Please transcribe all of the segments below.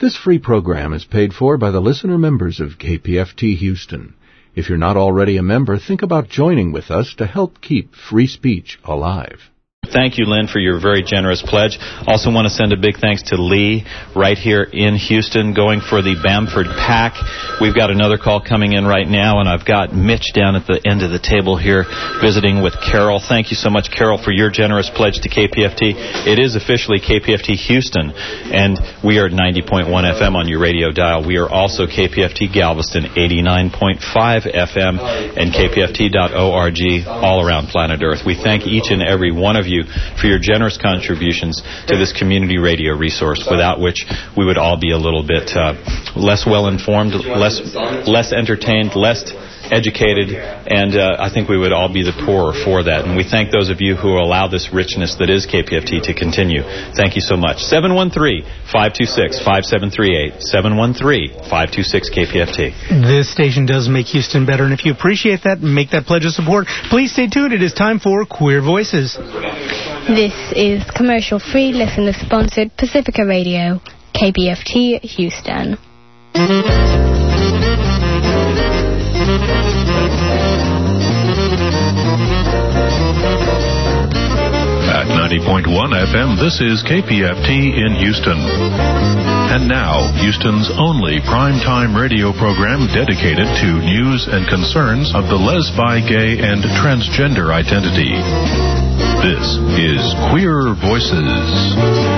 This free program is paid for by the listener members of KPFT Houston. If you're not already a member, think about joining with us to help keep free speech alive. Thank you, Lynn, for your very generous pledge. Also want to send a big thanks to Lee right here in Houston going for the Bamford Pack. We've got another call coming in right now, and I've got Mitch down at the end of the table here visiting with Carol. Thank you so much, Carol, for your generous pledge to KPFT. It is officially KPFT Houston, and we are at 90.1 FM on your radio dial. We are also KPFT Galveston, 89.5 FM, and KPFT.org all around planet Earth. We thank each and every one of you for your generous contributions to this community radio resource, without which we would all be a little bit less well-informed, less entertained, less educated, and I think we would all be the poorer for that. And we thank those of you who allow this richness that is KPFT to continue. Thank you so much. 713-526-5738. 713-526-KPFT. This station does make Houston better, and if you appreciate that and make that pledge of support, please stay tuned. It is time for Queer Voices. This is commercial-free, listener-sponsored Pacifica Radio, KPFT Houston. At 90.1 FM, this is KPFT in Houston. And now, Houston's only primetime radio program dedicated to news and concerns of the lesbi, gay, and transgender identity. This is Queer Voices.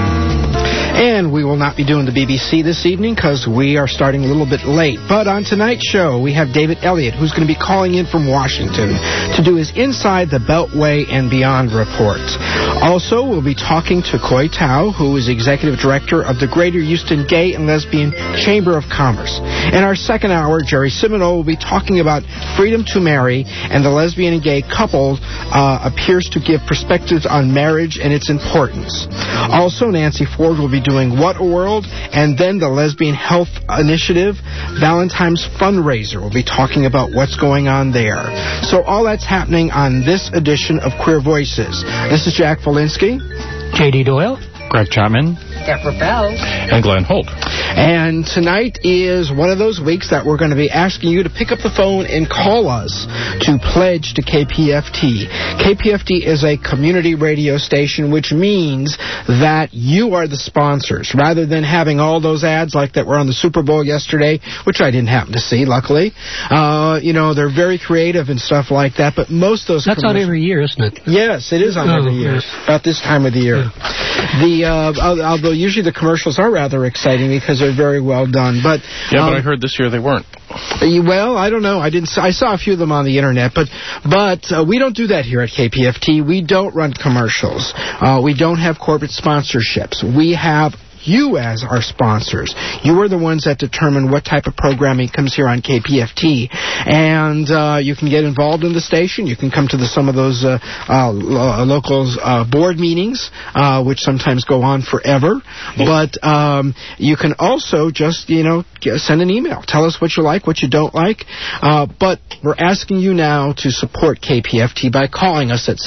And we will not be doing the BBC this evening because we are starting a little bit late. But on tonight's show, we have David Elliott, who's going to be calling in from Washington to do his Inside the Beltway and Beyond report. Also, we'll be talking to Khoi Tao, who is Executive Director of the Greater Houston Gay and Lesbian Chamber of Commerce. In our second hour, Jerry Semino will be talking about freedom to marry, and the lesbian and gay couple appears to give perspectives on marriage and its importance. Also, Nancy Ford will be doing What a World, and then the Lesbian Health Initiative Valentine's fundraiser. We'll be talking about what's going on there. So all that's happening on this edition of Queer Voices. This is Jack Valinsky, J.D. Doyle, Greg Chapman, Deborah Bell, and Glenn Holt. And tonight is one of those weeks that we're going to be asking you to pick up the phone and call us to pledge to KPFT. KPFT is a community radio station, which means that you are the sponsors. Rather than having all those ads like that were on the Super Bowl yesterday, which I didn't happen to see, luckily. They're very creative and stuff like that, but most of those... That's on every year, isn't it? Yes, it is on every year, about this time of the year. Yeah. Although usually the commercials are rather exciting because they're very well done. But but I heard this year they weren't. Well, I don't know. I saw a few of them on the internet, but we don't do that here at KPFT. We don't run commercials. We don't have corporate sponsorships. We have you as our sponsors. You are the ones that determine what type of programming comes here on KPFT. And you can get involved in the station. You can come to some of those local board meetings, which sometimes go on forever. But you can also just, send an email. Tell us what you like, what you don't like. But we're asking you now to support KPFT by calling us at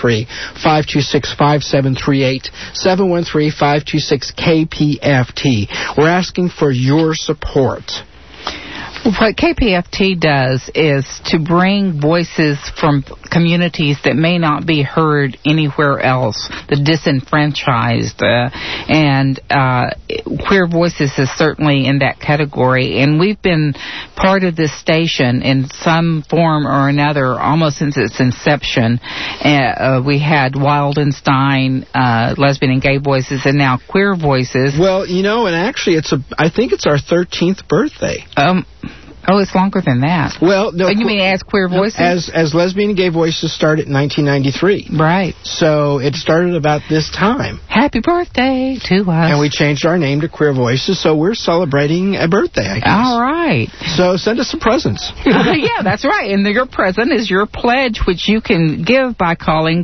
713-526-5738, 713-526-KPFT. We're asking for your support. What KPFT does is to bring voices from communities that may not be heard anywhere else, the disenfranchised, and Queer Voices is certainly in that category. And we've been part of this station in some form or another almost since its inception. We had Wildenstein, Lesbian and Gay Voices, and now Queer Voices. Well, and actually I think it's our 13th birthday. Oh, it's longer than that. Well, no. You mean as Queer Voices? As Lesbian and Gay Voices started in 1993. Right. So it started about this time. Happy birthday to us. And we changed our name to Queer Voices, so we're celebrating a birthday, I guess. All right. So send us some presents. Yeah, that's right. And your present is your pledge, which you can give by calling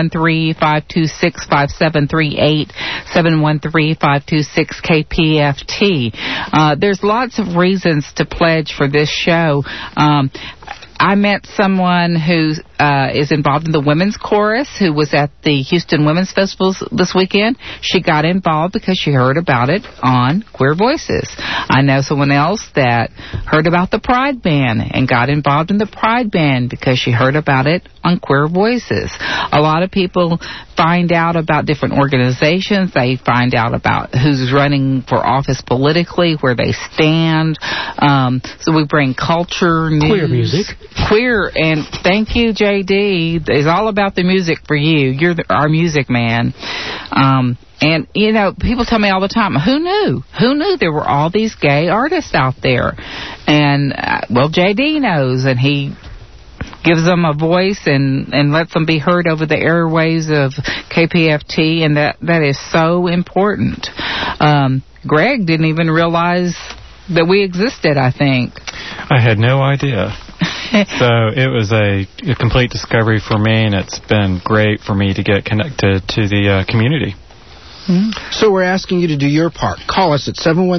713-526-5738, 713-526-KPFT. There's lots of reasons to pledge for this show. I met someone who is involved in the women's chorus who was at the Houston Women's Festival this weekend. She got involved because she heard about it on Queer Voices. I know someone else that heard about the Pride Band and got involved in the Pride Band because she heard about it on Queer Voices. A lot of people find out about different organizations. They find out about who's running for office politically, where they stand. So we bring culture, news, queer music. Queer, and thank you, JD. It's all about the music for you. You're our music man. And, you know, people tell me all the time, who knew? Who knew there were all these gay artists out there? And, well, JD knows, and he gives them a voice and lets them be heard over the airwaves of KPFT, and that is so important. Greg didn't even realize that we existed, I think. I had no idea. So it was a complete discovery for me, and it's been great for me to get connected to the community. So we're asking you to do your part. Call us at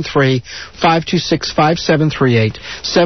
713-526-5738,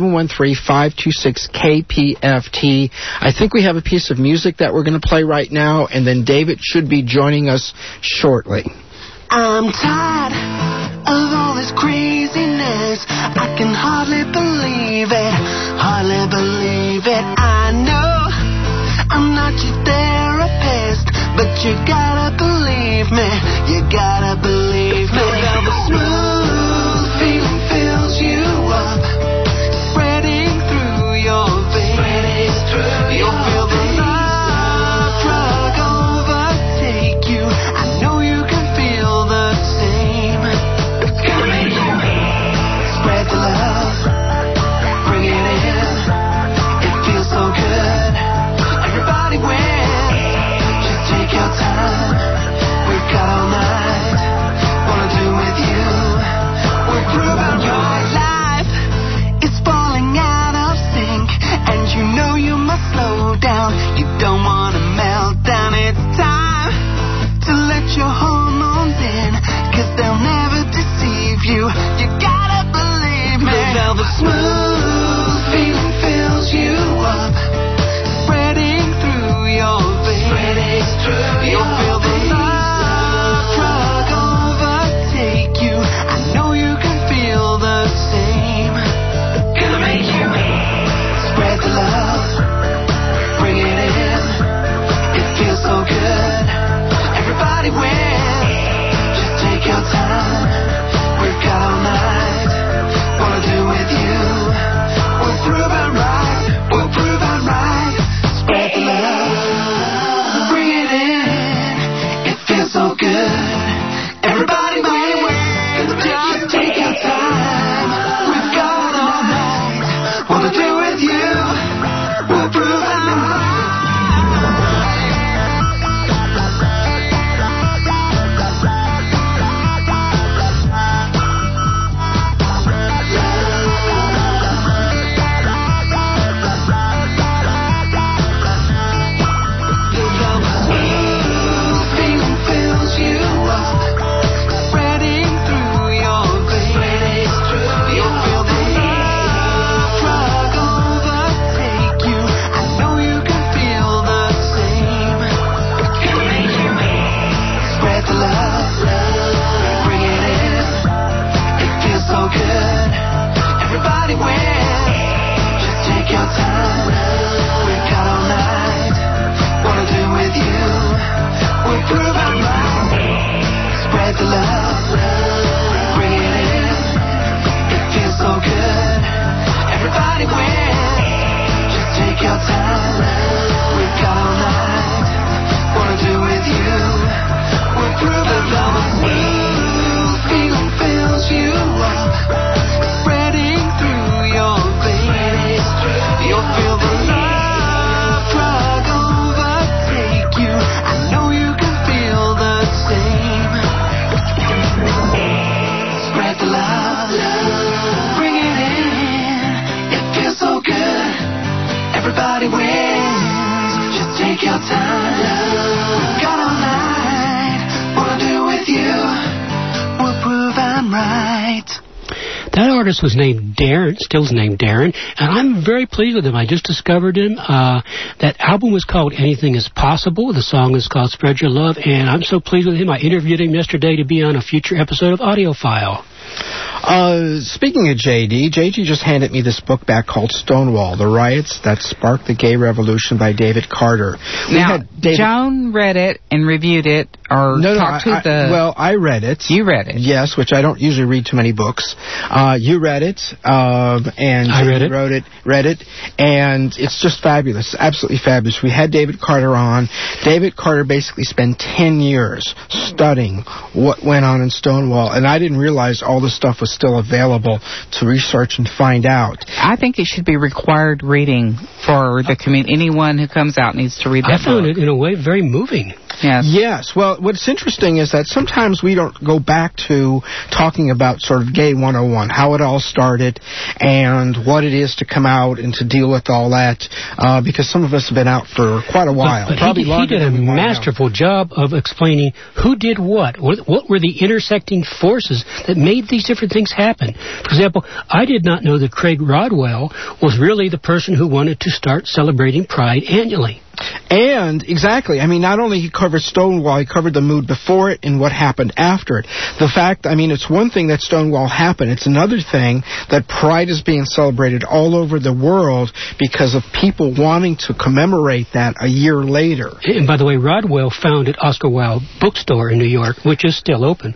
713-526-KPFT. I think we have a piece of music that we're going to play right now, and then David should be joining us shortly. I'm tired of all this craziness. I can hardly believe it, hardly believe it. I know I'm not your therapist, but you gotta believe me, you gotta believe me. The smooth feeling fills you up, spreading through your veins. You'll feel the love drug overtake you. I know you can feel the same. Gonna make you spread the love, bring it in. It feels so good. Everybody wins. Just take your time. We've got all night. Wanna do with you. We're proving your life is falling out of sync, and you know you must slow down. You don't wanna melt down. It's time to let your hormones in, 'cause they'll never deceive you. You gotta believe me. Now the smooth feeling fills you up, spreading through your veins. You'll feel the love drug overtake you. I know you can feel the same. Gonna make you spread the love, bring it in. It feels so good. Everybody wins. Just take your time. We've got all night. Wanna do with you. We'll prove it right. We'll prove it right. Spread the love, bring it in. It feels so good. Everybody wins. Just take your time. We've got all night. Wanna do with you. We'll prove it right. Feeling fills you up, spreading through your veins. You'll feel the love drug overtake you. I know you can feel the same. Gonna make you spread the love, bring it in. It feels so good. Everybody wins. Just take your time. We've got all night. Wanna do with you. We'll prove it right. Spread the love, bring it in. It feels so good. Everybody wins. Just take your time. We've got all night. Wanna do with you. We'll prove it right. Smooth feeling fills you up, spreading through your veins. You'll feel the love drug overtake you. I know you can feel the same. Spread the love, bring it in. It feels so good. Everybody wins. Just take your time. We've got all night. Wanna do with you. We'll prove I'm right. That artist was named Darren, still named Darren, and I'm very pleased with him. I just discovered him. That album was called Anything Is Possible. The song is called Spread Your Love, and I'm so pleased with him. I interviewed him yesterday to be on a future episode of Audiophile. Speaking of JD just handed me this book back called Stonewall, The Riots That Sparked the Gay Revolution by David Carter. Joan read it and reviewed it, or talked to the... Well, I read it. You read it? Yes, which I don't usually read too many books. You read it, and I read it, and it's just fabulous, absolutely fabulous. We had David Carter on. David Carter basically spent 10 years studying what went on in Stonewall, and I didn't realize all the stuff was still available to research and find out. I think it should be required reading for the community. Anyone who comes out needs to read that book. I found it, in a way, very moving. Yes. Well, what's interesting is that sometimes we don't go back to talking about sort of Gay 101, how it all started, and what it is to come out and to deal with all that, because some of us have been out for quite a while. But he did a masterful job of explaining who did what were the intersecting forces that made these different things happen. For example, I did not know that Craig Rodwell was really the person who wanted to start celebrating Pride annually. And, exactly, I mean, not only he covered Stonewall, he covered the mood before it and what happened after it. The fact, I mean, it's one thing that Stonewall happened. It's another thing that Pride is being celebrated all over the world because of people wanting to commemorate that a year later. And, by the way, Rodwell founded Oscar Wilde Bookstore in New York, which is still open.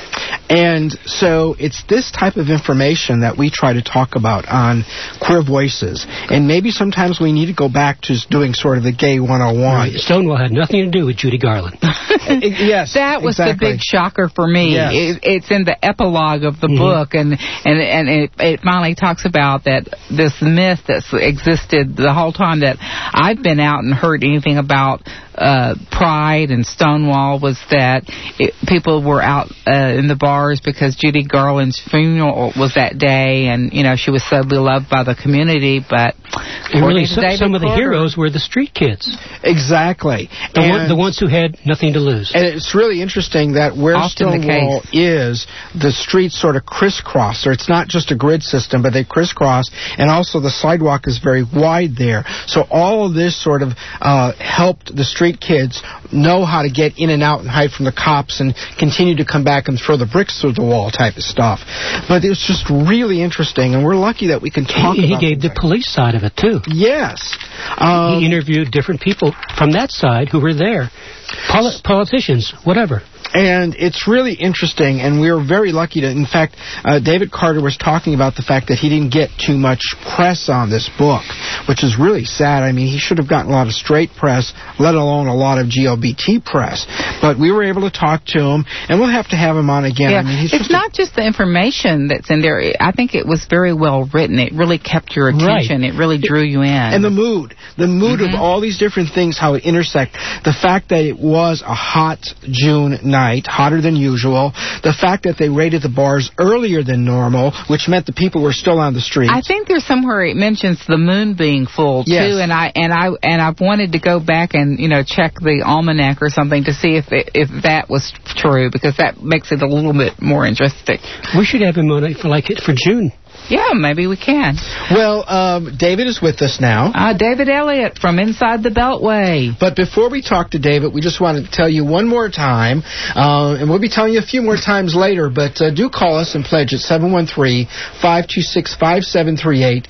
And so it's this type of information that we try to talk about on Queer Voices. And maybe sometimes we need to go back to doing sort of the Gay 101. Right. Stonewall had nothing to do with Judy Garland. Yes, that was the big shocker for me. Yes. It's in the epilogue of the book, and it finally talks about that this myth that's existed the whole time that I've been out and heard anything about Pride and Stonewall was that people were out in the bars because Judy Garland's funeral was that day, and she was so beloved by the community. But really, some of the heroes were the street kids. Exactly, the ones who had nothing to lose. And it's really interesting that where Stonewall is, the streets sort of crisscross. So it's not just a grid system, but they crisscross, and also the sidewalk is very wide there. So all of this sort of helped the street kids know how to get in and out and hide from the cops and continue to come back and throw the bricks through the wall type of stuff. But it's just really interesting, and we're lucky that we can talk about it. He gave the police side of it, too. Yes. He interviewed different people from that side who were there. Politicians, whatever. And it's really interesting, and we were very lucky to, in fact, David Carter was talking about the fact that he didn't get too much press on this book, which is really sad. I mean, he should have gotten a lot of straight press, let alone a lot of GLBT press. But we were able to talk to him, and we'll have to have him on again. Yeah. I mean, it's not just the information that's in there. I think it was very well written. It really kept your attention. Right. It really drew you in. And the mood of all these different things, how it intersect. The fact that it was a hot June night, hotter than usual. The fact that they raided the bars earlier than normal, which meant the people were still on the streets. I think there's somewhere it mentions the moon being full too, and I've wanted to go back and check the almanac or something to see if that was true, because that makes it a little bit more interesting. We should have him on it for June. Yeah, maybe we can. Well, David is with us now. David Elliott from Inside the Beltway. But before we talk to David, we just wanted to tell you one more time, and we'll be telling you a few more times later, but do call us and pledge at 713-526-5738,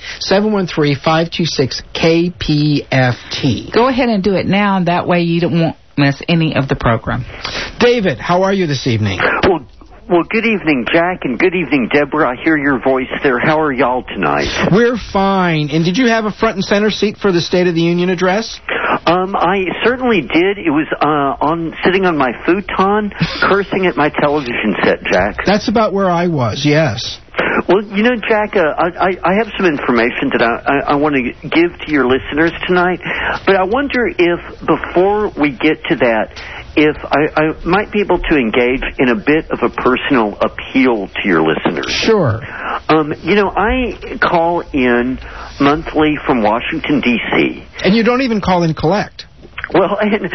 713-526-KPFT. Go ahead and do it now, and that way you won't miss any of the program. David, how are you this evening? Well, good evening, Jack, and good evening, Deborah. I hear your voice there. How are y'all tonight? We're fine. And did you have a front and center seat for the State of the Union address? I certainly did. It was sitting on my futon, cursing at my television set, Jack. That's about where I was, yes. Well, Jack, I have some information that I want to give to your listeners tonight, but I wonder if, before we get to that, if I might be able to engage in a bit of a personal appeal to your listeners. Sure. I call in monthly from Washington, D.C. And you don't even call in collect. Well, and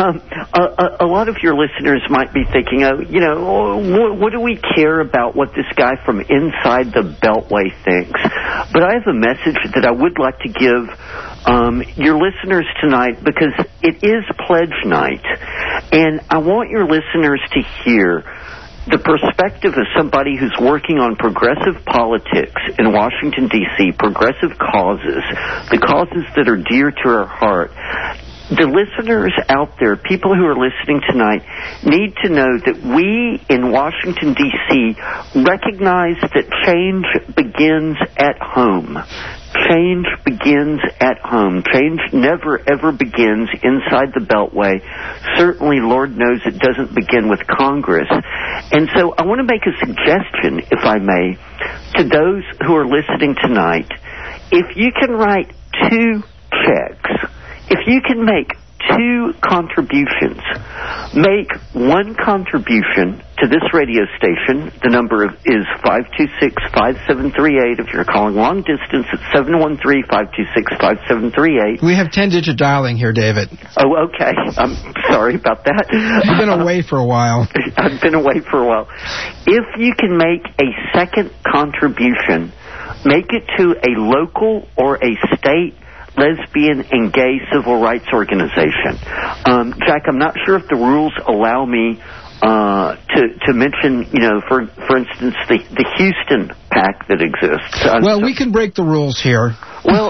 a lot of your listeners might be thinking, what do we care about what this guy from inside the Beltway thinks? But I have a message that I would like to give your listeners tonight, because it is Pledge Night, and I want your listeners to hear the perspective of somebody who's working on progressive politics in Washington, D.C., progressive causes, the causes that are dear to her heart. The listeners out there, people who are listening tonight, need to know that we in Washington, D.C. recognize that change begins at home. Change begins at home. Change never, ever begins inside the Beltway. Certainly, Lord knows it doesn't begin with Congress. And so I want to make a suggestion, if I may, to those who are listening tonight. If you can write 2 checks, if you can make 2 contributions, make 1 contribution to this radio station. The number is 526-5738. If you're calling long distance, it's 713-526-5738. We have 10-digit dialing here, David. Oh, okay. I'm sorry about that. You've been away for a while. I've been away for a while. If you can make a second contribution, make it to a local or a state lesbian and gay civil rights organization. Jack, I'm not sure if the rules allow me to mention, for instance, the Houston PAC that exists. We can break the rules here. Well,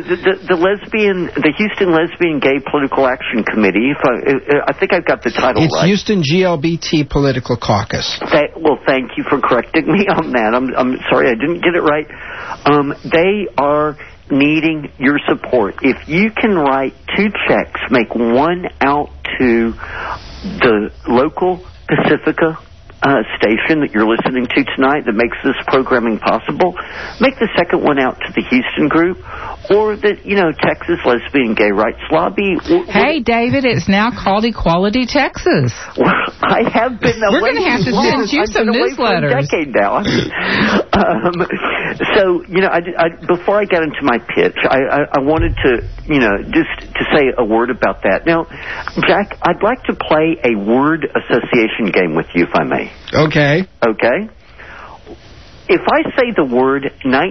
the Houston Lesbian Gay Political Action Committee. I think I've got the title right. It's Houston GLBT Political Caucus. Thank you for correcting me on that. I'm sorry I didn't get it right. They are needing your support. If you can write 2 checks, make 1 out to the local Pacifica station that you're listening to tonight that makes this programming possible, make the second one out to the Houston group or the Texas Lesbian Gay Rights Lobby. Hey, David, it's now called Equality Texas. Well, I have been away. We're going to have to send you some newsletters. For a decade now. So, before I got into my pitch, I wanted to, just to say a word about that. Now, Jack, I'd like to play a word association game with you, if I may. Okay. If I say the word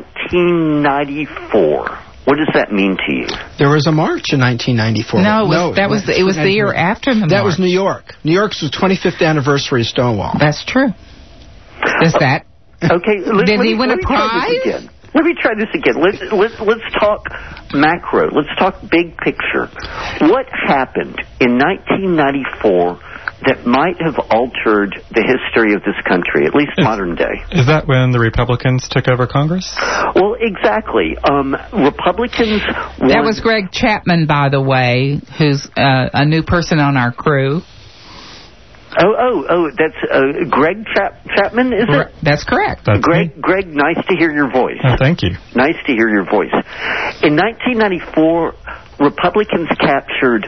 1994, what does that mean to you? There was a march in 1994. It was the year after the march. That was New York. New York's 25th anniversary of Stonewall. That's true. Is that? Okay. Did he win a prize? Let me try this again. Let's talk macro. Let's talk big picture. What happened in 1994 that might have altered the history of this country, at least modern day? Is that when the Republicans took over Congress? Well, exactly. Republicans... That was Greg Chapman, by the way, who's a new person on our crew. Oh, that's Greg Chapman, is it? That's correct. Greg, nice to hear your voice. Oh, thank you. Nice to hear your voice. In 1994, Republicans captured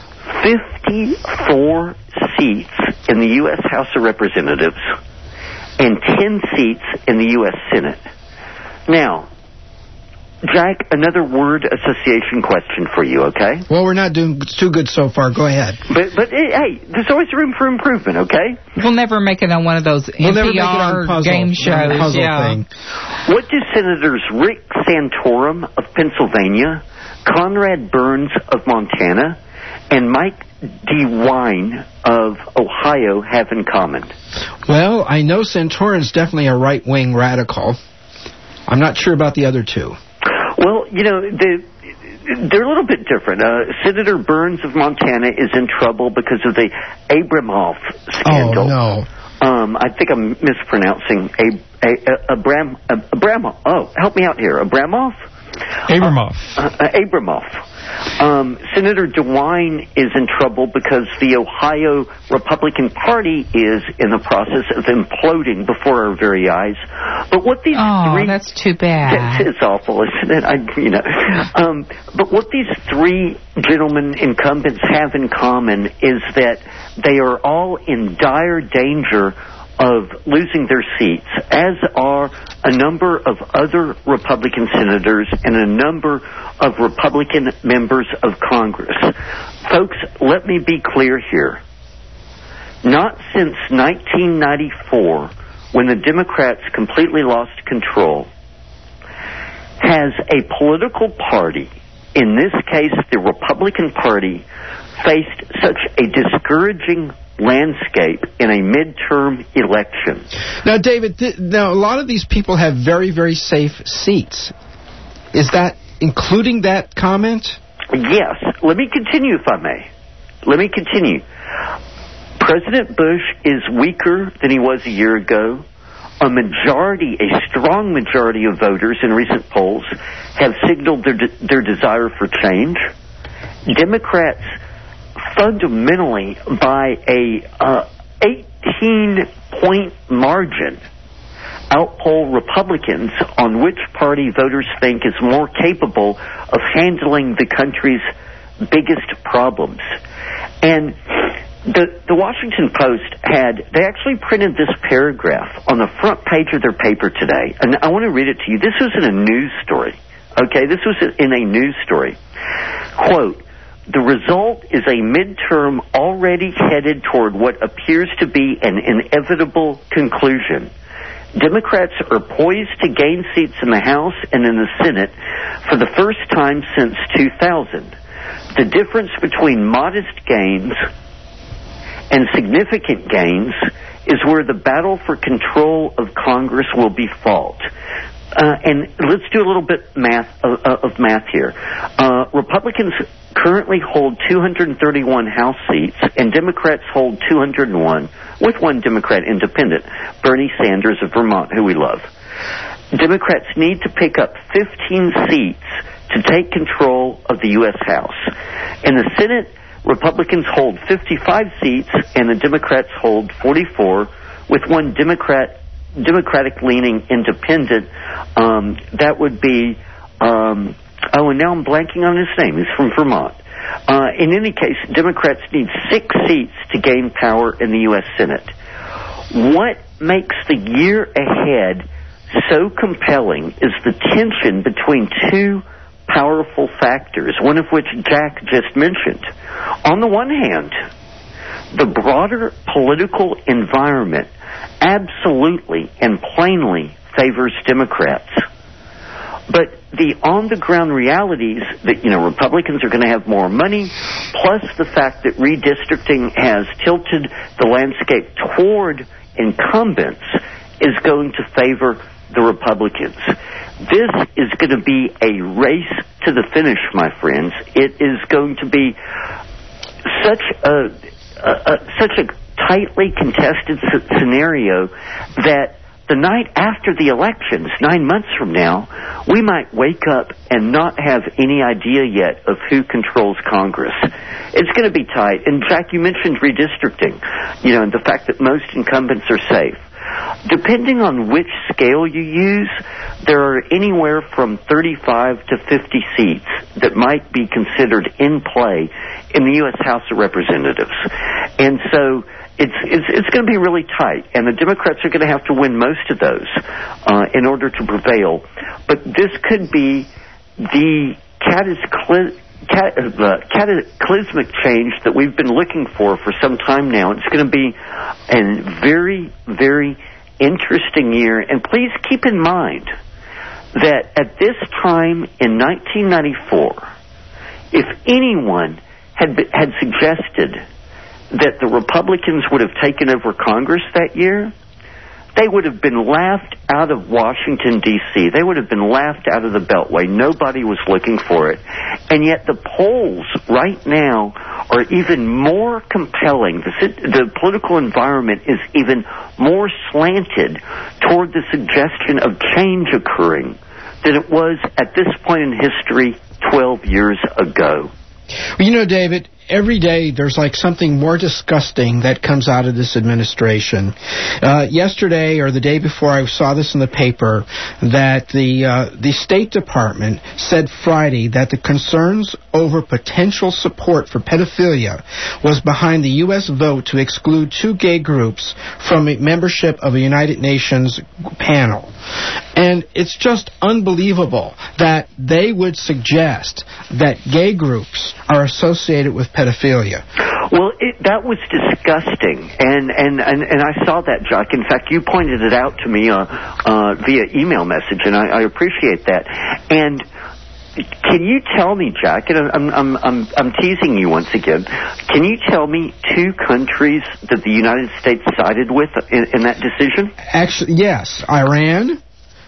54 seats in the U.S. House of Representatives and 10 seats in the U.S. Senate. Now, Jack, another word association question for you, okay? Well, we're not doing too good so far. Go ahead. But hey, there's always room for improvement, okay? We'll never make it on one of those NPR game shows. Thing. What do Senators Rick Santorum of Pennsylvania, Conrad Burns of Montana, and Mike DeWine of Ohio have in common? Well, I know Santorum's definitely a right-wing radical. I'm not sure about the other 2. Well, they're a little bit different. Senator Burns of Montana is in trouble because of the Abramoff scandal. Oh, no. I think I'm mispronouncing Abramoff. Oh, help me out here. Abramoff? Abramoff. Senator DeWine is in trouble because the Ohio Republican Party is in the process of imploding before our very eyes. But what these that's too bad. It's awful, isn't it? But what these 3 gentlemen incumbents have in common is that they are all in dire danger of losing their seats, as are a number of other Republican senators and a number of Republican members of Congress. Folks, let me be clear here. Not since 1994, when the Democrats completely lost control, has a political party, in this case the Republican Party, faced such a discouraging landscape in a midterm election. Now, David, now a lot of these people have very, very safe seats. Is that including that comment? Yes. Let me continue, if I may. Let me continue. President Bush is weaker than he was a year ago. A strong majority of voters in recent polls have signaled their desire for change. Democrats fundamentally, by a 18-point margin, outpoll Republicans on which party voters think is more capable of handling the country's biggest problems. And the Washington Post they actually printed this paragraph on the front page of their paper today, and I want to read it to you. This was in a news story. Okay, this was in a news story. Quote, "The result is a midterm already headed toward what appears to be an inevitable conclusion. Democrats are poised to gain seats in the House and in the Senate for the first time since 2000. The difference between modest gains and significant gains is where the battle for control of Congress will be fought." And let's do a little bit of math here. Republicans currently hold 231 House seats, and Democrats hold 201, with one Democrat independent, Bernie Sanders of Vermont, who we love. Democrats need to pick up 15 seats to take control of the U.S. House. In the Senate, Republicans hold 55 seats, and the Democrats hold 44, with one Democratic-leaning independent. That would be, and now I'm blanking on his name. He's from Vermont. In any case, Democrats need 6 seats to gain power in the U.S. Senate. What makes the year ahead so compelling is the tension between two powerful factors, one of which Jack just mentioned. On the one hand, the broader political environment absolutely and plainly favors Democrats. But the on-the-ground realities that, Republicans are going to have more money, plus the fact that redistricting has tilted the landscape toward incumbents, is going to favor the Republicans. This is going to be a race to the finish, my friends. It is going to be such a tightly contested scenario that the night after the elections, 9 months from now, we might wake up and not have any idea yet of who controls Congress. It's going to be tight. And, Jack, you mentioned redistricting, and the fact that most incumbents are safe. Depending on which scale you use, there are anywhere from 35 to 50 seats that might be considered in play in the U.S. House of Representatives. And so it's going to be really tight, and the Democrats are going to have to win most of those in order to prevail. But this could be the cataclysmic change that we've been looking for some time now. It's going to be a very, very interesting year. And please keep in mind that at this time in 1994, if anyone had suggested that the Republicans would have taken over Congress that year, they would have been laughed out of Washington, D.C. They would have been laughed out of the Beltway. Nobody was looking for it. And yet the polls right now are even more compelling. The political environment is even more slanted toward the suggestion of change occurring than it was at this point in history 12 years ago. Well, David, every day there's like something more disgusting that comes out of this administration. Yesterday or the day before, I saw this in the paper that the State Department said Friday that the concerns over potential support for pedophilia was behind the U.S. vote to exclude 2 gay groups from a membership of a United Nations panel. And it's just unbelievable that they would suggest that gay groups are associated with pedophilia. Well, that was disgusting, and I saw that, Jack. In fact, you pointed it out to me via email message, and I appreciate that. And can you tell me, Jack, and I'm teasing you once again, can you tell me 2 countries that the United States sided with in that decision? Actually, yes. Iran.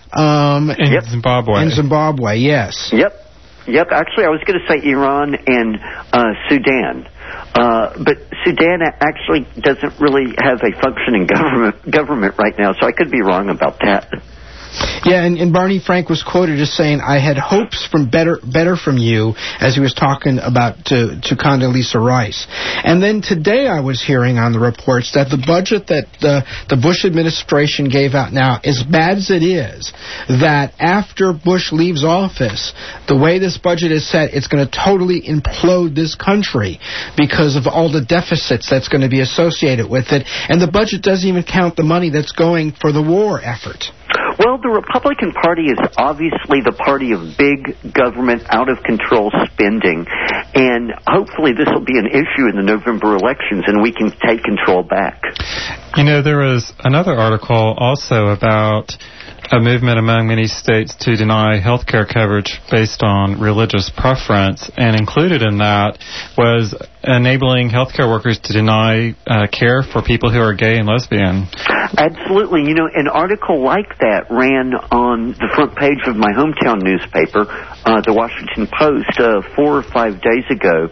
And Zimbabwe. And Zimbabwe, yes. Yep. Actually, I was going to say Iran and Sudan. But Sudan actually doesn't really have a functioning government right now, so I could be wrong about that. Yeah, and Barney Frank was quoted as saying, "I had hopes from better from you," as he was talking about to Condoleezza Rice. And then today I was hearing on the reports that the budget that the Bush administration gave out now, as bad as it is, that after Bush leaves office, the way this budget is set, it's going to totally implode this country because of all the deficits that's going to be associated with it. And the budget doesn't even count the money that's going for the war effort. Well, the Republican Party is obviously the party of big government, out-of-control spending, and hopefully this will be an issue in the November elections, and we can take control back. You know, there was another article also about a movement among many states to deny health care coverage based on religious preference, and included in that was enabling healthcare workers to deny care for people who are gay and lesbian. Absolutely. You know, an article like that ran on the front page of my hometown newspaper, the Washington Post, 4 or 5 days ago.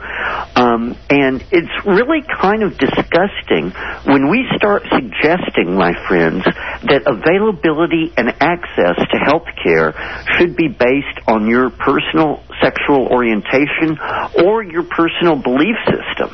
And it's really kind of disgusting when we start suggesting, my friends, that availability and access to health care should be based on your personal sexual orientation or your personal belief system.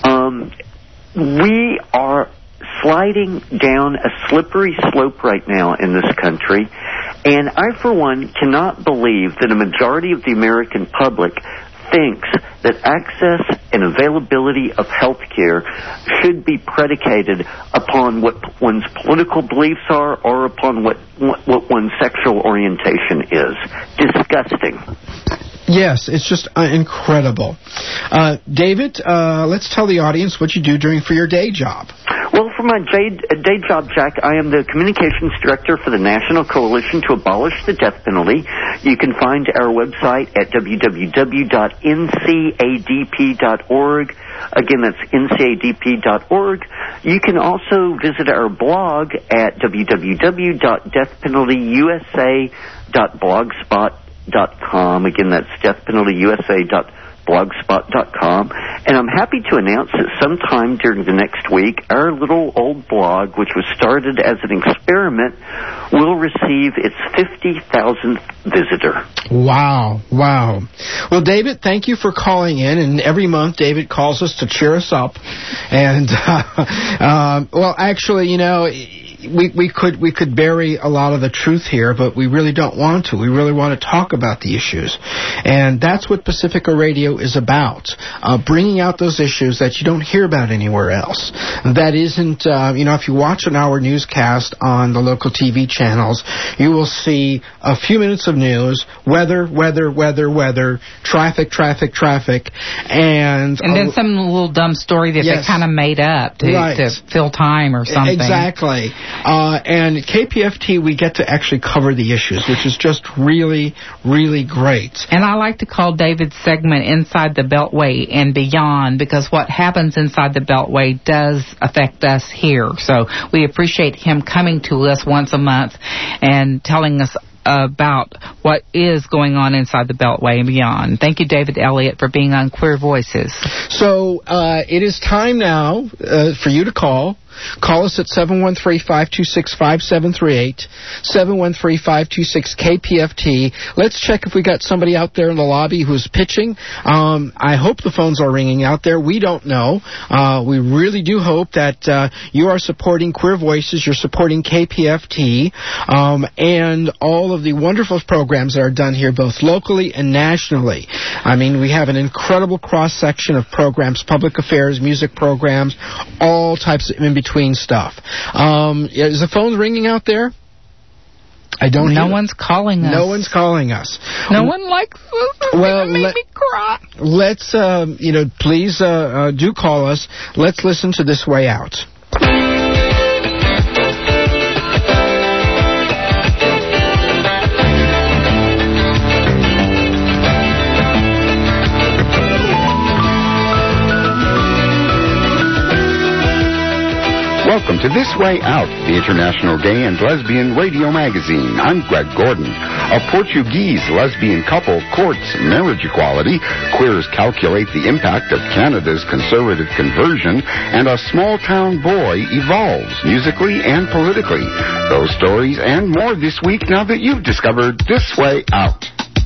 We are sliding down a slippery slope right now in this country, and I, for one, cannot believe that a majority of the American public thinks that access and availability of health care should be predicated upon what one's political beliefs are or upon what one's sexual orientation is. Disgusting. Yes, it's just incredible. David, let's tell the audience what you do for your day job. Well, for my day job, Jack, I am the communications director for the National Coalition to Abolish the Death Penalty. You can find our website at www.ncadp.org. Again, that's ncadp.org. You can also visit our blog at www.deathpenaltyusa.blogspot.com. Again, that's deathpenaltyusa.blogspot.com. And I'm happy to announce that sometime during the next week, our little old blog, which was started as an experiment, will receive its 50,000th visitor. Wow. Well, David, thank you for calling in. And every month, David calls us to cheer us up. And, well, actually, you know, we could bury a lot of the truth here, but we really don't want to. We really want to talk about the issues. And that's what Pacifica Radio is about, bringing out those issues that you don't hear about anywhere else. That isn't, you know, if you watch an hour newscast on the local TV channels, you will see a few minutes of news, weather, traffic, and then some little dumb story that they kind of made up to fill time or something. Exactly. And KPFT, we get to actually cover the issues, which is just really, really great. And I like to call David's segment Inside the Beltway and Beyond, because what happens inside the Beltway does affect us here. So we appreciate him coming to us once a month and telling us about what is going on inside the Beltway and beyond. Thank you, David Elliott, for being on Queer Voices. So it is time now for you to call Call us at 713-526-5738, 713-526-KPFT. Let's check if we got somebody out there in the lobby who's pitching. I hope the phones are ringing out there. We don't know. We really do hope that you are supporting Queer Voices, you're supporting KPFT, and all of the wonderful programs that are done here, both locally and nationally. I mean, we have an incredible cross-section of programs, public affairs, music programs, all types of in-between stuff. Is the phone ringing out there? I don't hear. No one's calling us. No one's calling us. No one likes us. Well, it made me cry. Let's, please do call us. Let's listen to This Way Out. Welcome to This Way Out, the International Gay and Lesbian Radio Magazine. I'm Greg Gordon. A Portuguese lesbian couple courts marriage equality. Queers calculate the impact of Canada's conservative conversion. And a small-town boy evolves musically and politically. Those stories and more this week now that you've discovered This Way Out.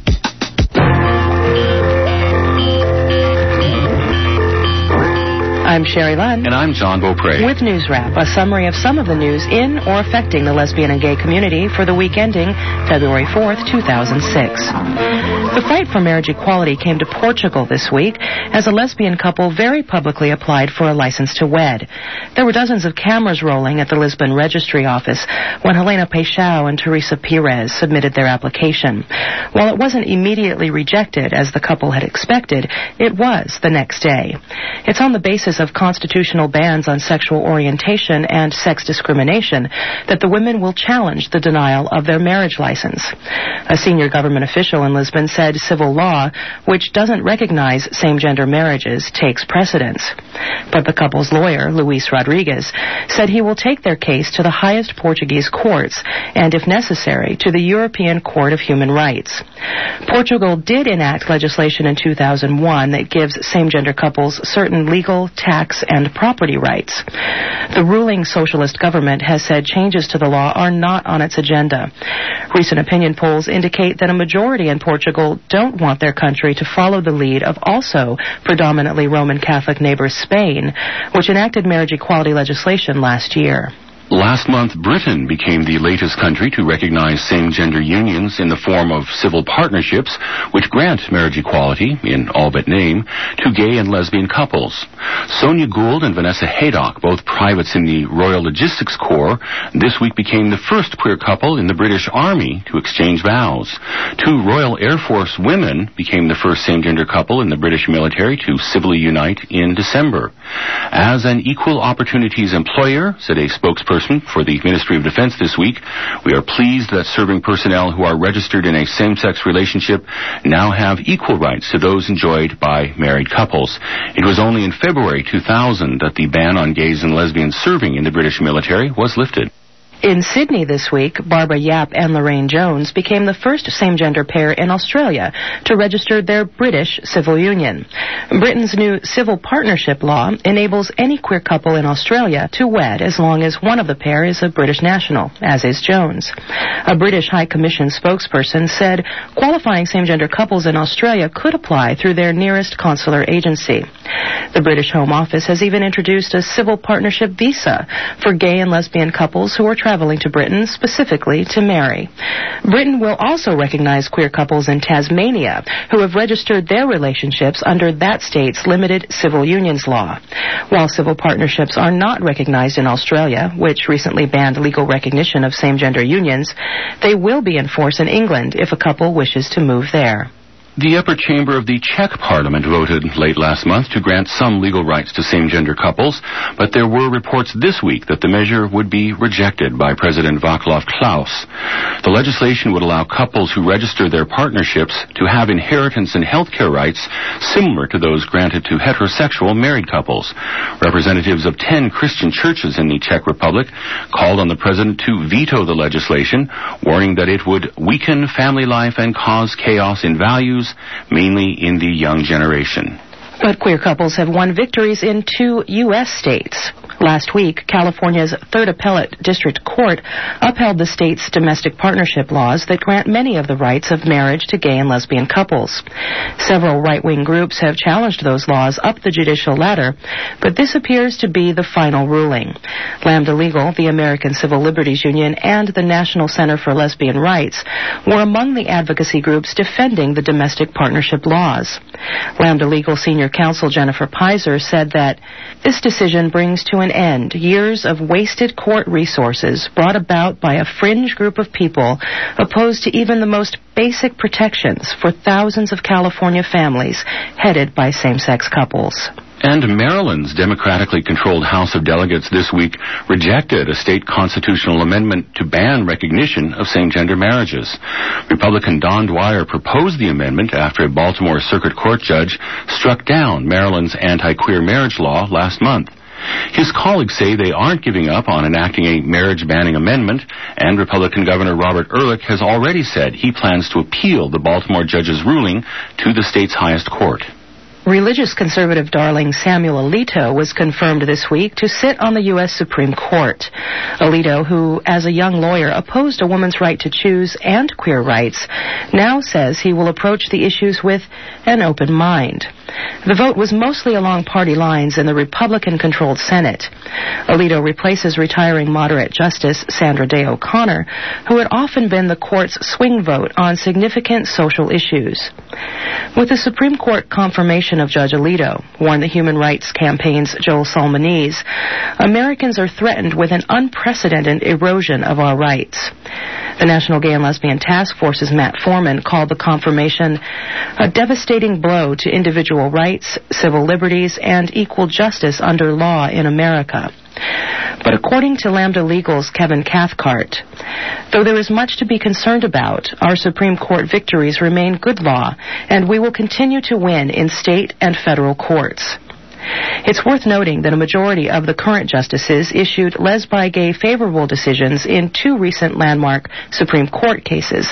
I'm Sherry Lunn. And I'm John Beaupre. With News Wrap, a summary of some of the news in or affecting the lesbian and gay community for the week ending February 4th, 2006. The fight for marriage equality came to Portugal this week as a lesbian couple very publicly applied for a license to wed. There were dozens of cameras rolling at the Lisbon Registry Office when Helena Peixão and Teresa Pires submitted their application. While it wasn't immediately rejected as the couple had expected, it was the next day. It's on the basis of constitutional bans on sexual orientation and sex discrimination that the women will challenge the denial of their marriage license. A senior government official in Lisbon said civil law, which doesn't recognize same-gender marriages, takes precedence. But the couple's lawyer, Luis Rodrigues, said he will take their case to the highest Portuguese courts and, if necessary, to the European Court of Human Rights. Portugal did enact legislation in 2001 that gives same-gender couples certain legal, tax, and property rights. The ruling socialist government has said changes to the law are not on its agenda. Recent opinion polls indicate that a majority in Portugal don't want their country to follow the lead of also predominantly Roman Catholic neighbor Spain, which enacted marriage equality legislation last year. Last month, Britain became the latest country to recognize same-gender unions in the form of civil partnerships, which grant marriage equality, in all but name, to gay and lesbian couples. Sonia Gould and Vanessa Haydock, both privates in the Royal Logistics Corps, this week became the first queer couple in the British Army to exchange vows. Two Royal Air Force women became the first same-gender couple in the British military to civilly unite in December. As an equal opportunities employer, said a spokesperson for the Ministry of Defense this week, we are pleased that serving personnel who are registered in a same-sex relationship now have equal rights to those enjoyed by married couples. It was only in February 2000 that the ban on gays and lesbians serving in the British military was lifted. In Sydney this week, Barbara Yap and Lorraine Jones became the first same-gender pair in Australia to register their British civil union. Britain's new civil partnership law enables any queer couple in Australia to wed as long as one of the pair is a British national, as is Jones. A British High Commission spokesperson said qualifying same-gender couples in Australia could apply through their nearest consular agency. The British Home Office has even introduced a civil partnership visa for gay and lesbian couples who are traveling to Britain specifically to marry. Britain will also recognize queer couples in Tasmania who have registered their relationships under that state's limited civil unions law. While civil partnerships are not recognized in Australia, which recently banned legal recognition of same-gender unions, they will be in force in England if a couple wishes to move there. The upper chamber of the Czech parliament voted late last month to grant some legal rights to same-gender couples, but there were reports this week that the measure would be rejected by President Václav Klaus. The legislation would allow couples who register their partnerships to have inheritance and health care rights similar to those granted to heterosexual married couples. Representatives of 10 Christian churches in the Czech Republic called on the president to veto the legislation, warning that it would weaken family life and cause chaos in values, mainly in the young generation. But queer couples have won victories in 2 U.S. states. Last week, California's Third Appellate District Court upheld the state's domestic partnership laws that grant many of the rights of marriage to gay and lesbian couples. Several right-wing groups have challenged those laws up the judicial ladder, but this appears to be the final ruling. Lambda Legal, the American Civil Liberties Union, and the National Center for Lesbian Rights were among the advocacy groups defending the domestic partnership laws. Lambda Legal Senior Counsel Jennifer Pizer said that this decision brings to an end years of wasted court resources brought about by a fringe group of people opposed to even the most basic protections for thousands of California families headed by same-sex couples. And Maryland's democratically controlled House of Delegates this week rejected a state constitutional amendment to ban recognition of same-gender marriages. Republican Don Dwyer proposed the amendment after a Baltimore Circuit Court judge struck down Maryland's anti-queer marriage law last month. His colleagues say they aren't giving up on enacting a marriage-banning amendment, and Republican Governor Robert Ehrlich has already said he plans to appeal the Baltimore judge's ruling to the state's highest court. Religious conservative darling Samuel Alito was confirmed this week to sit on the U.S. Supreme Court. Alito, who as a young lawyer opposed a woman's right to choose and queer rights, now says he will approach the issues with an open mind. The vote was mostly along party lines in the Republican-controlled Senate. Alito replaces retiring moderate Justice Sandra Day O'Connor, who had often been the court's swing vote on significant social issues. With the Supreme Court confirmation of Judge Alito, warned the Human Rights Campaign's Joel Salmonese, Americans are threatened with an unprecedented erosion of our rights. The National Gay and Lesbian Task Force's Matt Foreman called the confirmation a devastating blow to individual rights, civil liberties, and equal justice under law in America. But according to Lambda Legal's Kevin Cathcart, though there is much to be concerned about, our Supreme Court victories remain good law, and we will continue to win in state and federal courts. It's worth noting that a majority of the current justices issued les-bi-gay favorable decisions in two recent landmark Supreme Court cases,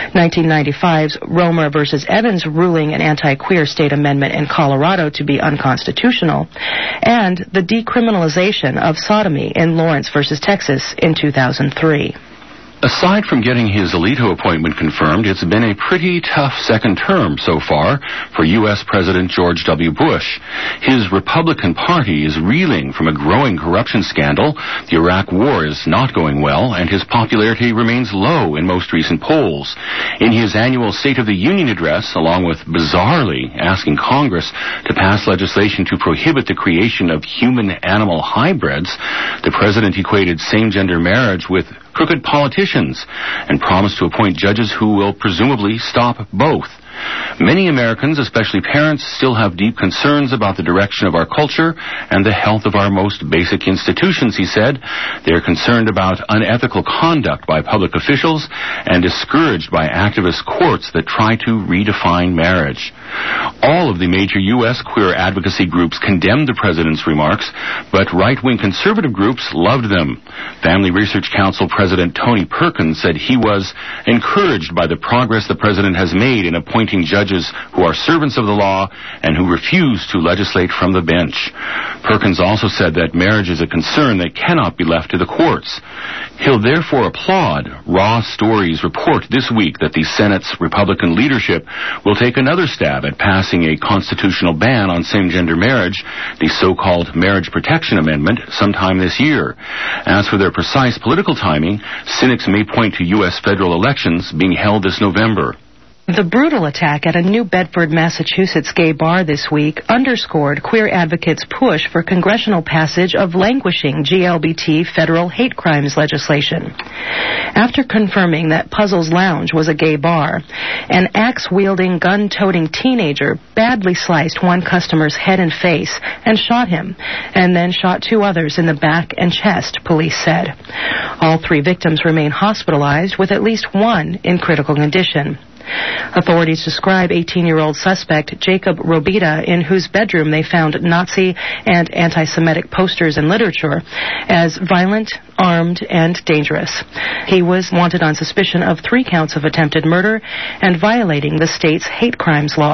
1995's Romer v. Evans ruling an anti-queer state amendment in Colorado to be unconstitutional, and the decriminalization of sodomy in Lawrence v. Texas in 2003. Aside from getting his Alito appointment confirmed, it's been a pretty tough second term so far for U.S. President George W. Bush. His Republican Party is reeling from a growing corruption scandal, the Iraq War is not going well, and his popularity remains low in most recent polls. In his annual State of the Union address, along with bizarrely asking Congress to pass legislation to prohibit the creation of human-animal hybrids, the president equated same-gender marriage with crooked politicians and promised to appoint judges who will presumably stop both. Many Americans, especially parents, still have deep concerns about the direction of our culture and the health of our most basic institutions, he said. They're concerned about unethical conduct by public officials and discouraged by activist courts that try to redefine marriage. All of the major U.S. queer advocacy groups condemned the president's remarks, but right-wing conservative groups loved them. Family Research Council President Tony Perkins said he was encouraged by the progress the president has made in appointing judges who are servants of the law and who refuse to legislate from the bench. Perkins also said that marriage is a concern that cannot be left to the courts. He'll therefore applaud Raw Stories' report this week that the Senate's Republican leadership will take another stab at passing a constitutional ban on same-gender marriage, the so-called Marriage Protection Amendment, sometime this year. As for their precise political timing, cynics may point to U.S. federal elections being held this November. The brutal attack at a New Bedford, Massachusetts gay bar this week underscored queer advocates' push for congressional passage of languishing GLBT federal hate crimes legislation. After confirming that Puzzles Lounge was a gay bar, an axe-wielding, gun-toting teenager badly sliced one customer's head and face and shot him, and then shot two others in the back and chest, police said. All three victims remain hospitalized, with at least one in critical condition. Authorities describe 18-year-old suspect Jacob Robita, in whose bedroom they found Nazi and anti-Semitic posters and literature, as violent, armed, and dangerous. He was wanted on suspicion of 3 counts of attempted murder and violating the state's hate crimes law.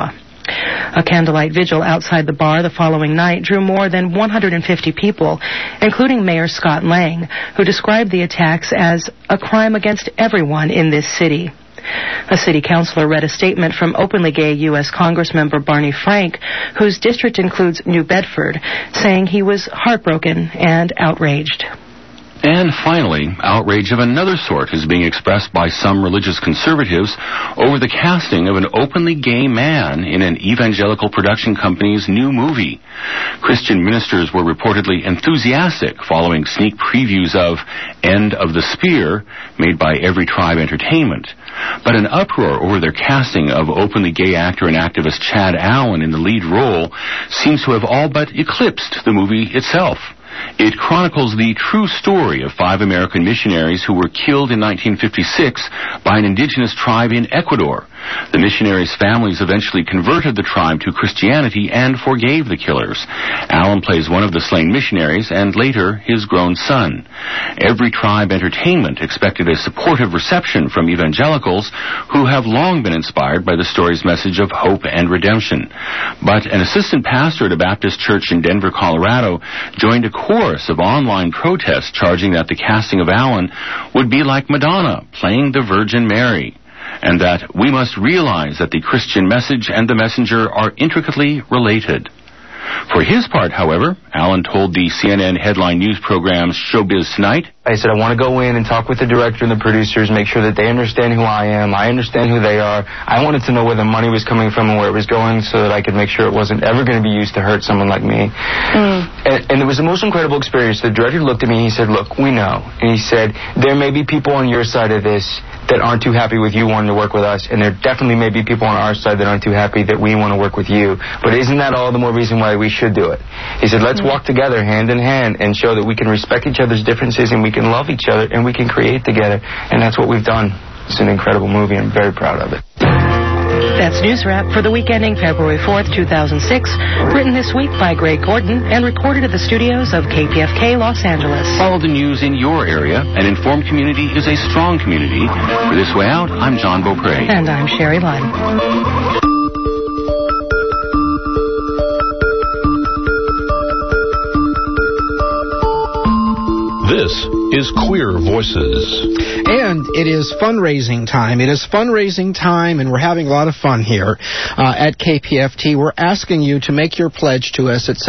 A candlelight vigil outside the bar the following night drew more than 150 people, including Mayor Scott Lang, who described the attacks as a crime against everyone in this city. A city councilor read a statement from openly gay U.S. Congressmember Barney Frank, whose district includes New Bedford, saying he was heartbroken and outraged. And finally, outrage of another sort is being expressed by some religious conservatives over the casting of an openly gay man in an evangelical production company's new movie. Christian ministers were reportedly enthusiastic following sneak previews of End of the Spear, made by Every Tribe Entertainment. But an uproar over their casting of openly gay actor and activist Chad Allen in the lead role seems to have all but eclipsed the movie itself. It chronicles the true story of 5 American missionaries who were killed in 1956 by an indigenous tribe in Ecuador. The missionaries' families eventually converted the tribe to Christianity and forgave the killers. Allen plays one of the slain missionaries and later his grown son. Every Tribe Entertainment expected a supportive reception from evangelicals who have long been inspired by the story's message of hope and redemption. But an assistant pastor at a Baptist church in Denver, Colorado, joined a chorus of online protests charging that the casting of Allen would be like Madonna playing the Virgin Mary, and that we must realize that the Christian message and the messenger are intricately related. For his part, however, Allen told the CNN headline news program Showbiz Tonight, I said, I want to go in and talk with the director and the producers, make sure that they understand who I am, I understand who they are. I wanted to know where the money was coming from and where it was going so that I could make sure it wasn't ever going to be used to hurt someone like me. And it was the most incredible experience. The director looked at me and he said, look, we know. And he said, there may be people on your side of this that aren't too happy with you wanting to work with us, and there definitely may be people on our side that aren't too happy that we want to work with you. But isn't that all the more reason why we should do it? He said, let's walk together hand in hand and show that we can respect each other's differences and we can love each other and we can create together. And that's what we've done. It's an incredible movie. I'm very proud of it. That's News Wrap for the week ending February 4th, 2006, written this week by Greg Gordon and recorded at the studios of KPFK Los Angeles. Follow the news in your area. An informed community is a strong community. For This Way Out, I'm John Beaupre. And I'm Sherry Lunn. This is Queer Voices. And it is fundraising time. It is fundraising time, and we're having a lot of fun here at KPFT. We're asking you to make your pledge to us at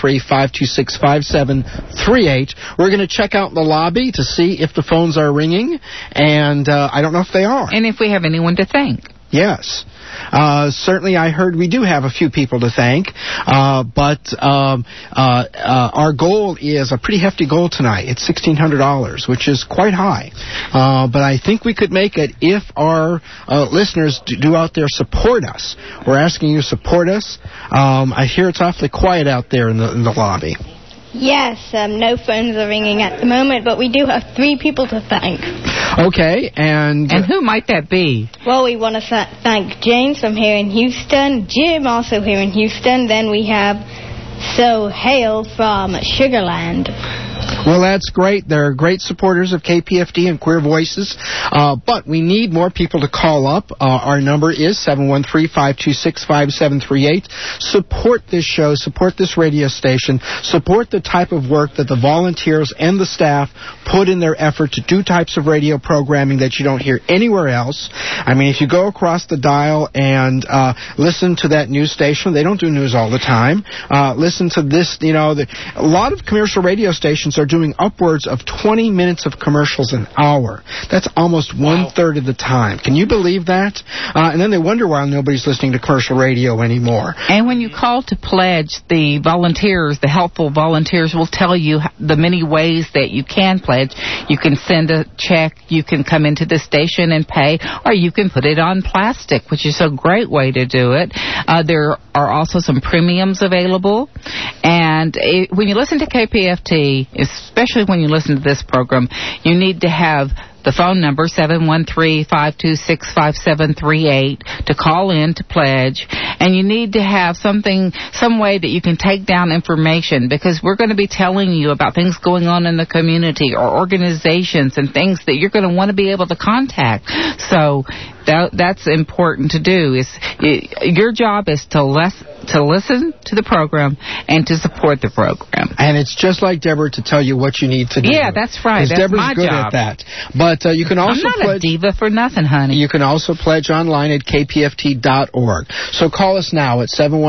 713-526-5738. We're going to check out the lobby to see if the phones are ringing, and I don't know if they are. And if we have anyone to thank. Yes. Certainly, I heard we do have a few people to thank, but our goal is a pretty hefty goal tonight. It's $1,600, which is quite high. But I think we could make it if our listeners do out there support us. We're asking you to support us. I hear it's awfully quiet out there in the lobby. Yes, no phones are ringing at the moment, but we do have 3 people to thank. Okay, and who might that be? Well, we want to thank James from here in Houston, Jim also here in Houston, then we have So Hale from Sugarland. Well, that's great. They're great supporters of KPFT and Queer Voices, but we need more people to call up. Our number is 713-526-5738. Support this show, support this radio station, support the type of work that the volunteers and the staff put in their effort to do types of radio programming that you don't hear anywhere else. I mean, if you go across the dial and listen to that news station, they don't do news all the time. Listen to this, a lot of commercial radio stations are doing upwards of 20 minutes of commercials an hour. That's almost one-third of the time. Can you believe that? And then they wonder why nobody's listening to commercial radio anymore. And when you call to pledge, the volunteers, the helpful volunteers, will tell you the many ways that you can pledge. You can send a check, you can come into the station and pay, or you can put it on plastic, which is a great way to do it. There are also some premiums available. And when you listen to KPFT, especially when you listen to this program, you need to have the phone number, 713-526-5738, to call in to pledge. And you need to have some way that you can take down information, because we're going to be telling you about things going on in the community or organizations and things that you're going to want to be able to contact. So That's important to do. Your job is to listen to the program and to support the program. And it's just like Deborah to tell you what you need to do. Yeah, that's right. That's Deborah's my good job. at that. But you can also I'm not a diva for nothing, honey. You can also pledge online at kpft.org. So call us now at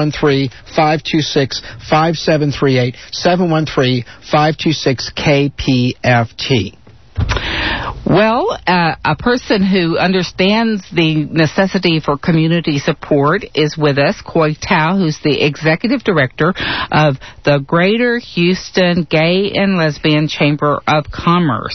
713-526-5738, 713-526-KPFT. Well, a person who understands the necessity for community support is with us, Coy Tao, who's the executive director of the Greater Houston Gay and Lesbian Chamber of Commerce.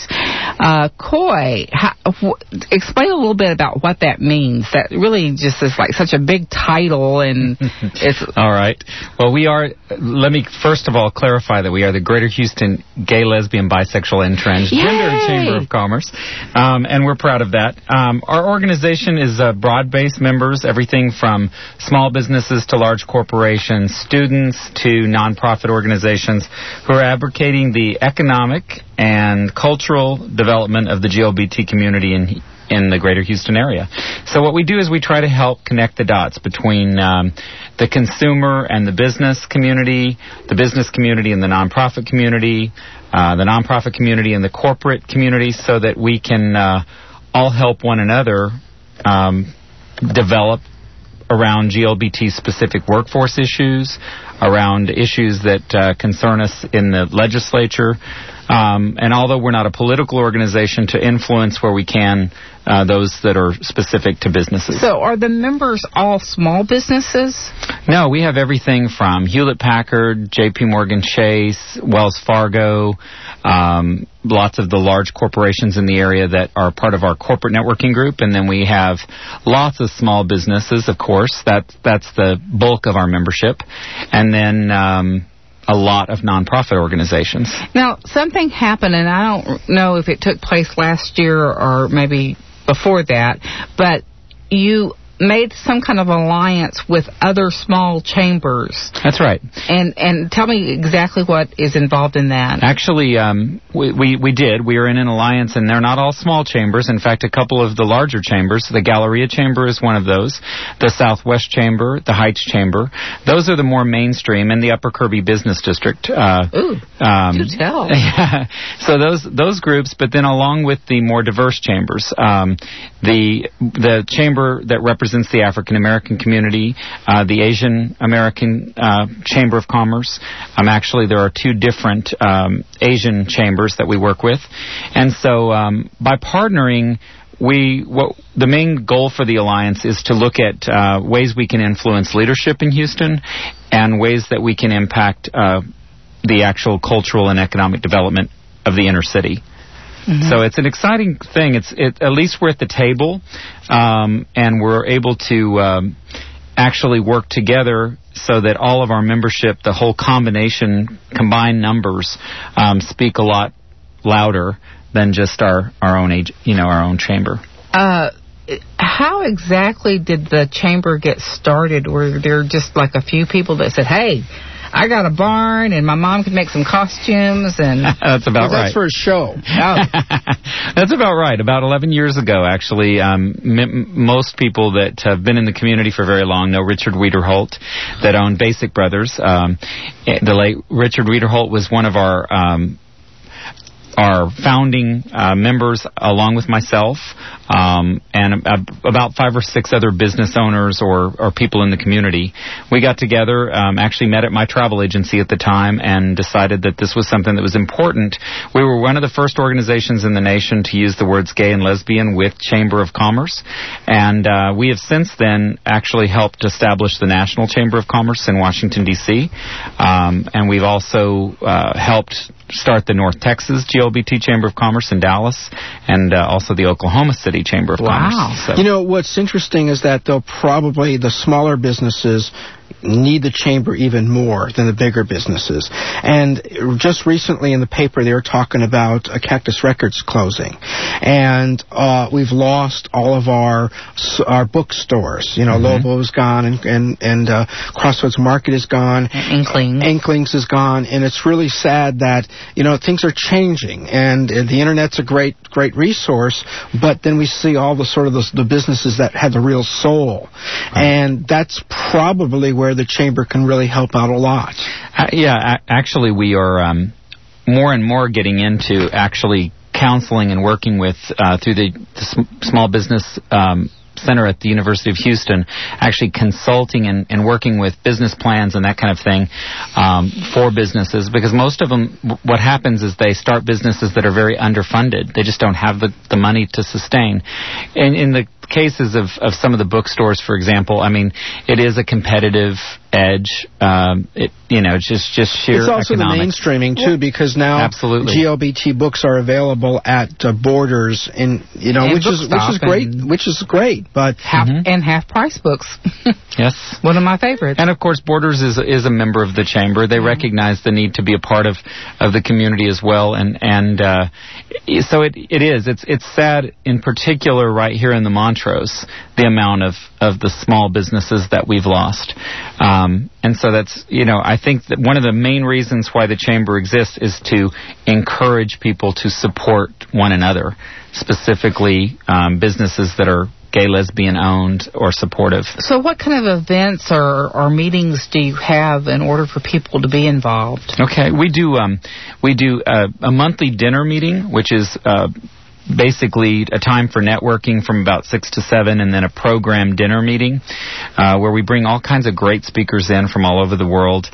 Coy, explain a little bit about what that means. That really just is like such a big title, and it's... All right. Well, let me first of all clarify that we are the Greater Houston Gay, Lesbian, Bisexual, and Transgender Chamber of Commerce, and we're proud of that. Our organization is broad-based members, everything from small businesses to large corporations, students to nonprofit organizations who are advocating the economic and cultural development of the GLBT community in the Greater Houston area. So what we do is we try to help connect the dots between the consumer and the business community and the nonprofit community, and the corporate community, so that we can all help one another develop around GLBT-specific workforce issues, around issues that concern us in the legislature, and although we're not a political organization, to influence where we can those that are specific to businesses. So are the members all small businesses? No, we have everything from Hewlett-Packard, J.P. Morgan Chase, Wells Fargo, lots of the large corporations in the area that are part of our corporate networking group, and then we have lots of small businesses, of course. That's the bulk of our membership. And then a lot of nonprofit organizations. Now, something happened, and I don't know if it took place last year or maybe before that, but you made some kind of alliance with other small chambers. That's right. And tell me exactly what is involved in that. Actually, we did. We are in an alliance, and they're not all small chambers. In fact, a couple of the larger chambers, the Galleria Chamber is one of those, the Southwest Chamber, the Heights Chamber. Those are the more mainstream, and the Upper Kirby Business District. Do tell. Yeah. So those groups, but then along with the more diverse chambers, the chamber that represents the African American community, the Asian American Chamber of Commerce. Actually, there are two different Asian chambers that we work with, and so by partnering, the main goal for the alliance is to look at ways we can influence leadership in Houston and ways that we can impact the actual cultural and economic development of the inner city. Mm-hmm. So it's an exciting thing. At least we're at the table, and we're able to actually work together so that all of our membership, the whole combined numbers, speak a lot louder than just our own chamber. How exactly did the chamber get started? Were there just like a few people that said, "Hey, I got a barn, and my mom could make some costumes," and that's about right. That's for a show. Oh. That's about right. About 11 years ago, actually, most people that have been in the community for very long know Richard Wiederholt, that owned Basic Brothers. The late Richard Wiederholt was one of our founding members, along with myself, and about 5 or 6 other business owners or people in the community. We got together, actually met at my travel agency at the time, and decided that this was something that was important. We were one of the first organizations in the nation to use the words gay and lesbian with Chamber of Commerce, and we have since then actually helped establish the National Chamber of Commerce in Washington, D.C., and we've also helped start the North Texas GLBT Chamber of Commerce in Dallas, and also the Oklahoma City Chamber of Commerce. Wow. So. You know, what's interesting is that probably the smaller businesses need the chamber even more than the bigger businesses. And just recently in the paper, they were talking about Cactus Records closing. And we've lost all of our bookstores. You know, Lobo is gone, and Crossroads Market is gone. Inklings is gone. And it's really sad that, you know, things are changing. And the Internet's a great resource, but then we see all the sort of the businesses that have the real soul. And that's probably where the chamber can really help out a lot. Actually, we are more and more getting into actually counseling and working with through the Small Business Center at the University of Houston, actually consulting and working with business plans and that kind of thing for businesses, because most of them, what happens is they start businesses that are very underfunded. They just don't have the money to sustain. And in the cases of some of the bookstores, for example, I mean, it is a competitive edge. It's just sheer It's also economics. the mainstreaming too, because now GLBT books are available at Borders, and which is great, but half price books. Yes, one of my favorites. And of course, Borders is a member of the chamber. They recognize the need to be a part of the community as well, and so it is. It's sad, in particular, right here in the Montrose, the amount of the small businesses that we've lost. And so that's, I think that one of the main reasons why the chamber exists is to encourage people to support one another, specifically businesses that are gay, lesbian owned or supportive. So what kind of events or meetings do you have in order for people to be involved? Okay, we do a monthly dinner meeting, which is basically a time for networking from about 6 to 7, and then a program dinner meeting where we bring all kinds of great speakers in from all over the world.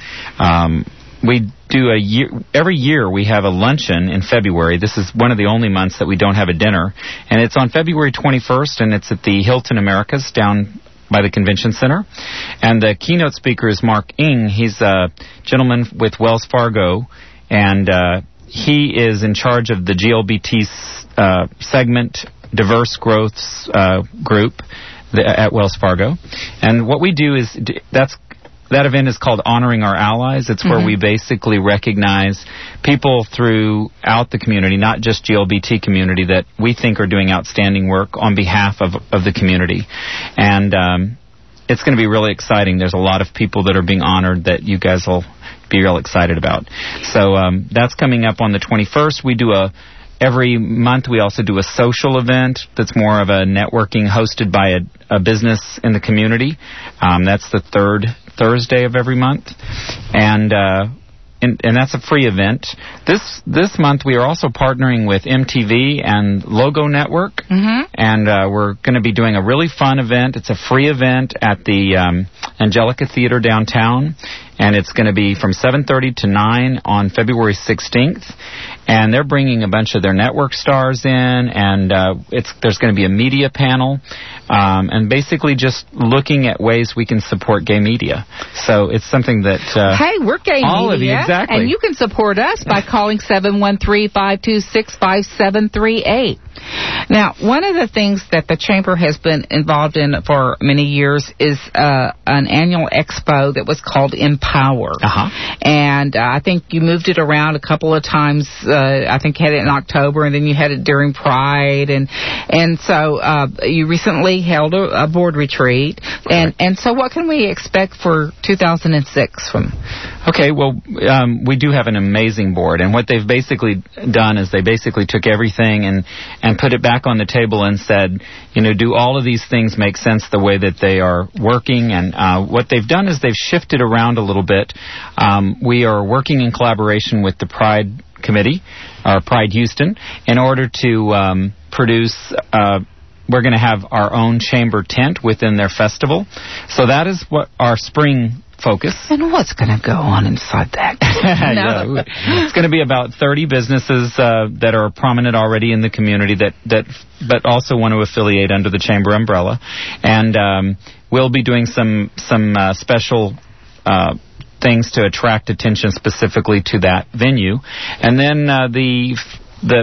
We do every year we have a luncheon in February. This is one of the only months that we don't have a dinner, and it's on February 21st, and it's at the Hilton Americas down by the Convention Center. And the keynote speaker is Mark Ng. He's a gentleman with Wells Fargo, and he is in charge of the GLBT segment Diverse Growth group at Wells Fargo. And what we do is that event is called Honoring Our Allies. It's where we basically recognize people throughout the community, not just GLBT community, that we think are doing outstanding work on behalf of the community. And it's going to be really exciting. There's a lot of people that are being honored that you guys will be real excited about. So that's coming up on the 21st. We do every month we also do a social event that's more of a networking hosted by a business in the community. That's the third Thursday of every month. And that's a free event. This month we are also partnering with MTV and Logo Network, and we're going to be doing a really fun event. It's a free event at the Angelica Theater downtown, and it's going to be from 7:30 to 9 on February 16th. And they're bringing a bunch of their network stars in, and there's going to be a media panel, and basically just looking at ways we can support gay media. So it's something that hey, we're gay all media, of you, exactly, and you can support us by calling 713-526-5738. Now, one of the things that the Chamber has been involved in for many years is an annual expo that was called Empower. And I think you moved it around a couple of times. I think you had it in October, and then you had it during Pride. And so you recently held a board retreat. And so what can we expect for 2006 from? Okay, well, we do have an amazing board, and what they've basically done is they basically took everything and put it back on the table and said, do all of these things make sense the way that they are working? And what they've done is they've shifted around a little bit. We are working in collaboration with the Pride Committee, or Pride Houston, in order to produce we're going to have our own chamber tent within their festival. So that is what our spring focus. And what's going to go on inside that? No. It's going to be about 30 businesses that are prominent already in the community but also want to affiliate under the chamber umbrella. And we'll be doing some special things to attract attention specifically to that venue. And then the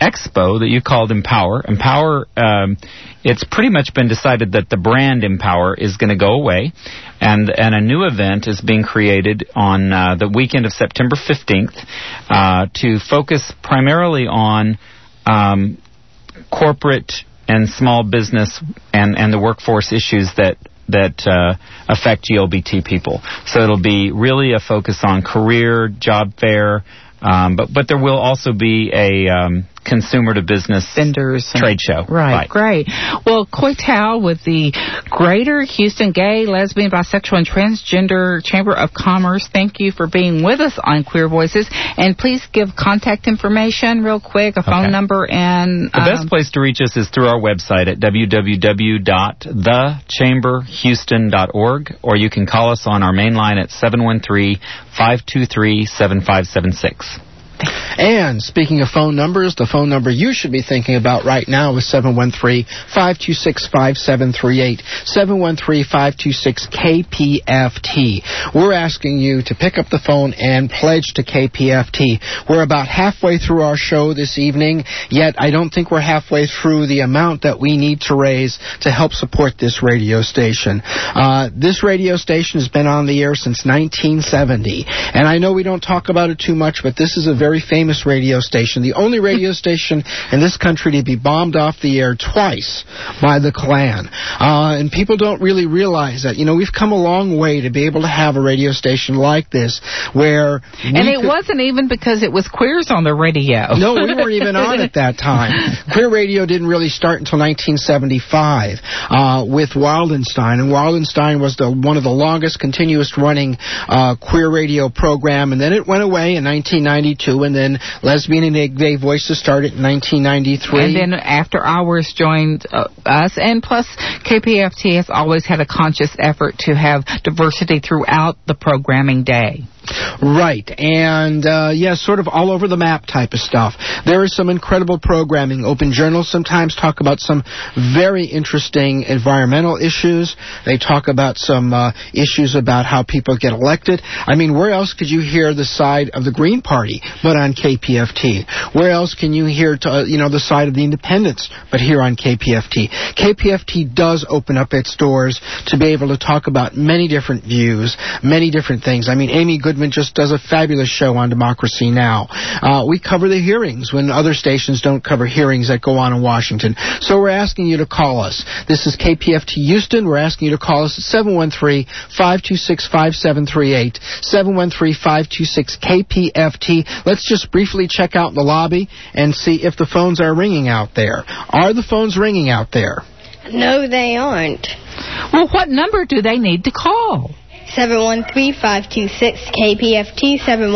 expo that you called Empower. Empower, it's pretty much been decided that the brand Empower is going to go away, and a new event is being created on the weekend of September 15th to focus primarily on corporate and small business and the workforce issues that affect GLBT people. So it'll be really a focus on career, job fair, but there will also be a consumer to business vendors trade show. Right, great. Well, Coy Tao with the Greater Houston Gay, Lesbian, Bisexual, and Transgender Chamber of Commerce, thank you for being with us on Queer Voices. And please give contact information real quick, a phone number, and... The best place to reach us is through our website at www.thechamberhouston.org, or you can call us on our main line at 713-523-7576. And speaking of phone numbers, the phone number you should be thinking about right now is 713-526-5738, 713-526-KPFT. We're asking you to pick up the phone and pledge to KPFT. We're about halfway through our show this evening, yet I don't think we're halfway through the amount that we need to raise to help support this radio station. This radio station has been on the air since 1970, and I know we don't talk about it too much, but this is a very famous radio station, the only radio station in this country to be bombed off the air twice by the Klan. And people don't really realize that. You know, we've come a long way to be able to have a radio station like this where... And it wasn't even because it was queers on the radio. No, we weren't even on at that time. Queer radio didn't really start until 1975 with Wildenstein, and Wildenstein was one of the longest continuous running queer radio program, and then it went away in 1992, and then Lesbian and Gay Voices started in 1993. And then After Hours joined us, and plus KPFT has always had a conscious effort to have diversity throughout the programming day. Right, and sort of all over the map type of stuff. There is some incredible programming. Open Journal sometimes talk about some very interesting environmental issues. They talk about some issues about how people get elected. I mean, where else could you hear the side of the Green Party but on KPFT? Where else can you hear the side of the independents but here on KPFT? KPFT does open up its doors to be able to talk about many different views, many different things. I mean, Amy Goodman just does a fabulous show on Democracy Now! We cover the hearings when other stations don't cover hearings that go on in Washington. So we're asking you to call us. This is KPFT Houston. We're asking you to call us at 713-526-5738, 713-526-KPFT. Let's just briefly check out the lobby and see if the phones are ringing out there. Are the phones ringing out there? No, they aren't. Well, what number do they need to call? 713-526-KPFT,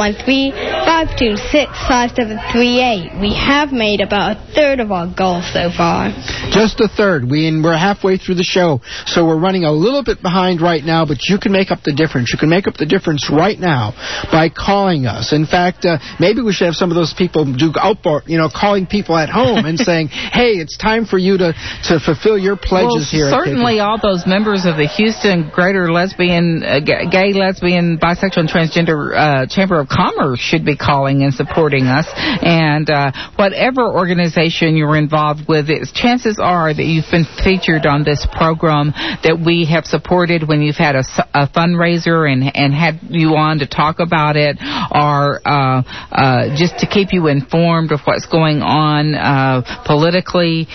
713-526-5738. We have made about a third of our goal so far. Just a third. We're halfway through the show, so we're running a little bit behind right now, but you can make up the difference. You can make up the difference right now by calling us. In fact, maybe we should have some of those people do calling people at home and saying, hey, it's time for you to fulfill your pledges here. Certainly all those members of the Houston Greater Lesbian Gay, Lesbian, Bisexual, and Transgender Chamber of Commerce should be calling and supporting us. And whatever organization you're involved with, chances are that you've been featured on this program that we have supported when you've had a fundraiser and had you on to talk about it, or just to keep you informed of what's going on politically.